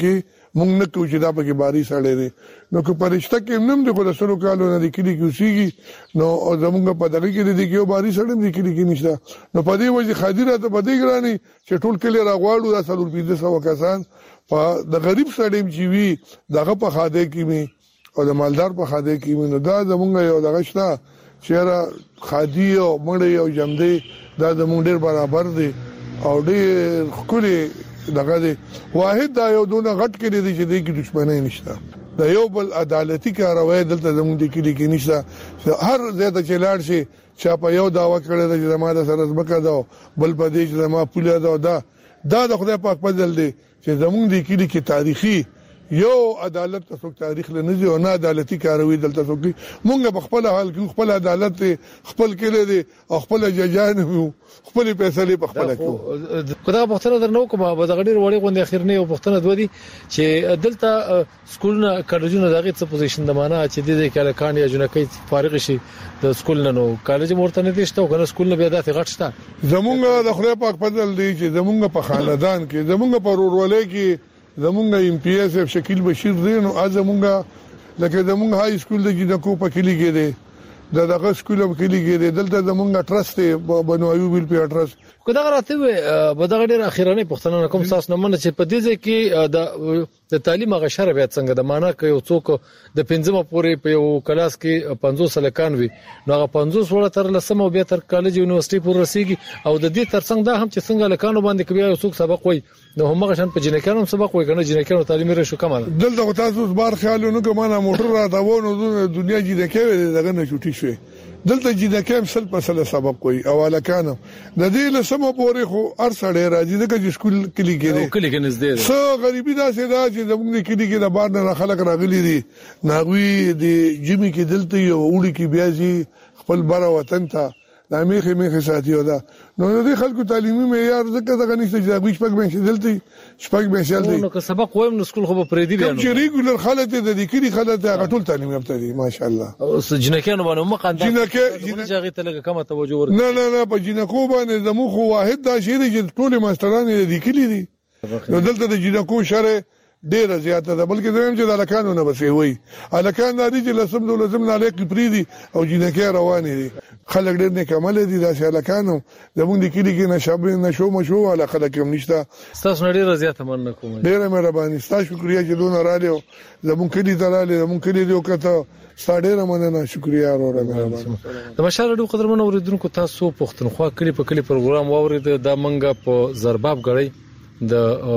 مونږ نه کوو چې دا پکې باري سړی دی نو که پرشته کې نم دی خو د سلو کالو نه د کلی کې اوسېږي نو زمونږ په دغه کې دی کې یو باري سړی د کلی کې نشته نو په دې وجه خادره ته په دې ګرانی چې ټول کلی راغواړو دا څلور پنځه سوه کسان په د غریب سړی چې وي دغه په خاده کې می او د مالدار په خاده کې می نو دا زمونږ یو دغه شته چې را خادي او مړی او جمدې دا زمونږ ډېر برابر دی او ډېر ښکلي دغه دی واحد دا یو دونه غټ کړي دي چې دې کې دښمنۍ نشته دا یو بل عدالتي کاروای دلته زموږ د کلی کې نشته هر ځای ته چې لاړ شي چا په یو داوا کړی دی چې زما د سره ځمکه ده بل په دې چې زما پوله ده دا دا د خدای پاک فضل دی چې زموږ د کلی کې تاریخي یو عدالت ته څوک تاریخ لنځي او نه عدالتي کاروي دلته څوک مونږ په خپل حال کې خپل عدالت خپل کړی دی او خپل ججان خپل فیصله په خپل کوي خدای په خاطر درنو کوم به د غډیر وړي غونډه اخیرنه یو پښتنه دوی دي چې دلته سکولونه کالجونه دغه څه پوزیشن د معنا چې د دې کله کان یا جنکې فارغ شي د سکول نه نو کالج مرته نه دي شته او کنه سکول نه بیا دغه غټ شته زمونږ د خدای پاک فضل دی چې زمونږ په خاندان کې زمونږ په ورولې کې زمونږ ایم پی ایس اف شکیل بشیر دی نو از زمونږ لکه زمونږ های سکول د جنکو په کلی کې دی دا دغه سکول په کلی کې دی دلته زمونږ ټرست دی بنو ایوب ویل په ټرست کو دا راته به دا ډېر اخیرانه پښتنه کوم ساس نه من چې په دې ځکه کې د د تعلیم غشره بیا څنګه د معنا کې یو څوک د پنځمه پورې په یو کلاس کې پنځوس لکان وي نو هغه پنځوس وړه تر لسمه او بیا تر کالج یونیورسيټي پورې رسیدي او د دې ترڅنګ دا هم چې څنګه لکانو باندې کې یو څوک سبق وای نو همغه شان په جنکانو سبق وای کنه جنکانو تعلیمي رشو کمه دلته تاسو بار خیالونه کومه موټر را دا وونه دنیا جې دکې دغه نه چټي شوی دلته چې د کم سل په سل سبق کوي اواله کانو د دې له سم پورې خو ار سړی راځي د سکول کلی کې دی کلی کې نږدې سو غریبي دا سي دا چې زموږ کلی کې د بار نه خلک راغلي دي ناغوي د جمی کې دلته یو وړي کې بیا زی خپل بار وطن ته د میخه میخه ساتیو دا نو د خلکو تعلیمي معیار ځکه دا غنښت چې د شپږ بنچ دلته شپږ بنچ دلته نو که سبق وایم نو سکول خو په پریدي بیان چې ریګولر خلک د دې کلی خلک هغه ټول تعلیم یافته دي ماشاءالله او جنکانو باندې مقاند جنکه جنکه ته لګه کومه توجه ورکړي نه نه نه په جنکو باندې زمو خو واحد دا شی دی چې ټول ماستران دې کلی دي نو دلته د جنکو شره ډیره زیاته ده بلکې زموږ چې د الکانو نه بسې وای الکان د دې لسم د لسم نه لیک پریدي او جنکه روانې دي خلک ډېر نه کمال دي د الکانو زموږ د کلی کې نشابه نشو مشو ولا خلک هم نشته تاسو نه ډیره زیاته مننه کوم ډیره مهرباني تاسو شکریا چې دونه راځو زموږ کلی ته راځي زموږ کلی دی وکړه ساډه مننه شکریا وروره مهرباني د مشال ډو قدرمن اوریدونکو تاسو پښتونخوا کلی په کلی پروګرام واورید د منګه په زرباب غړی د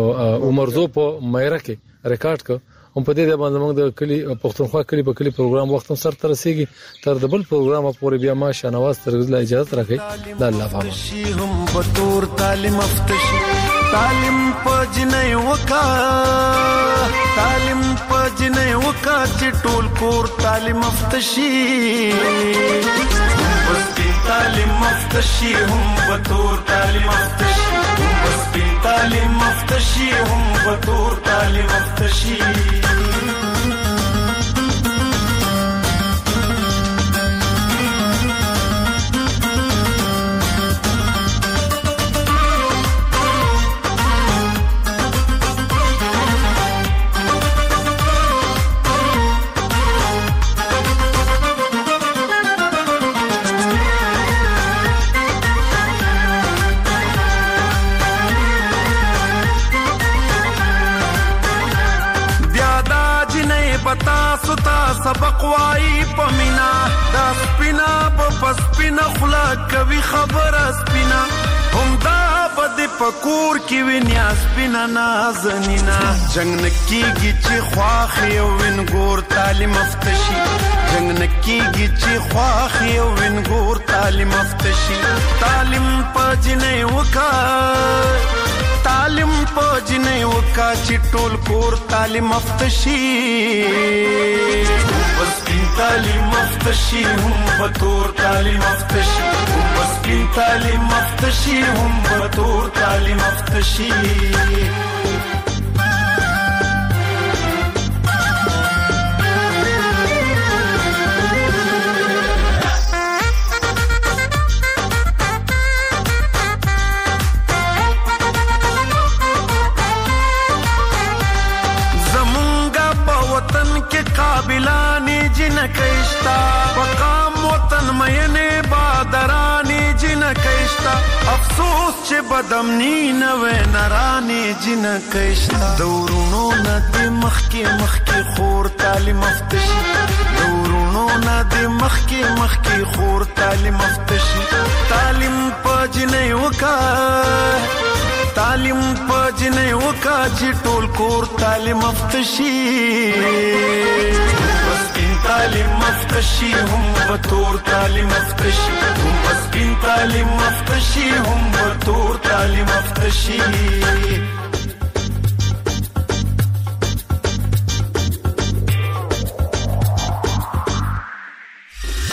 عمرزو په مایره کې ریکارډ ک هم په دې باندې موږ د کلی پښتونخوا کلی په کلی پروګرام وخت سره تر رسیدي تر د بل پروګرام پورې بیا ما شنواز ترغزله اجازه راکړي د الله پامه هم بطور تعلیم افتشي تعلیم پجنې وکا تعلیم پجنې وکا چې ټول کور تعلیم افتشي بس تعلیم افتشي هم بطور تعلیم افتشي بس تعلیم افتشي هم بطور تعلیم افتشي سبق وای پمینا دا سپینا په پسپینا خلا کوي خبر سپینا هم دا بد پکور کی وینیا سپینا نازنینا جنگ نکیږي چې خواخ یو وین ګور تعلیم افتشي جنگ نکیږي چې خواخ یو وین ګور تعلیم افتشي تعلیم پجنې وکا تعلیم پجنې وکا چې ټول کور تعلیم افتشي بس تعلیم افتشي هم بطور تعلیم افتشي بس تعلیم افتشي هم بطور تعلیم افتشي پقام وطن مینه بادرانی جن کشتا افسوس چې بدمنی نوې نرانی جن کشتا دورونو ند مخکی مخکی خور تعلیم افتشی دورونو ند مخکی مخکی خور تعلیم افتشی تعلیم پجنې وکا تعلیم پجنې وکا چې ټول کور تعلیم افتشی بس بین تعلیم افتشی هم بطور تعلیم افتشی بس بین تعلیم افتشی هم بطور تعلیم افتشی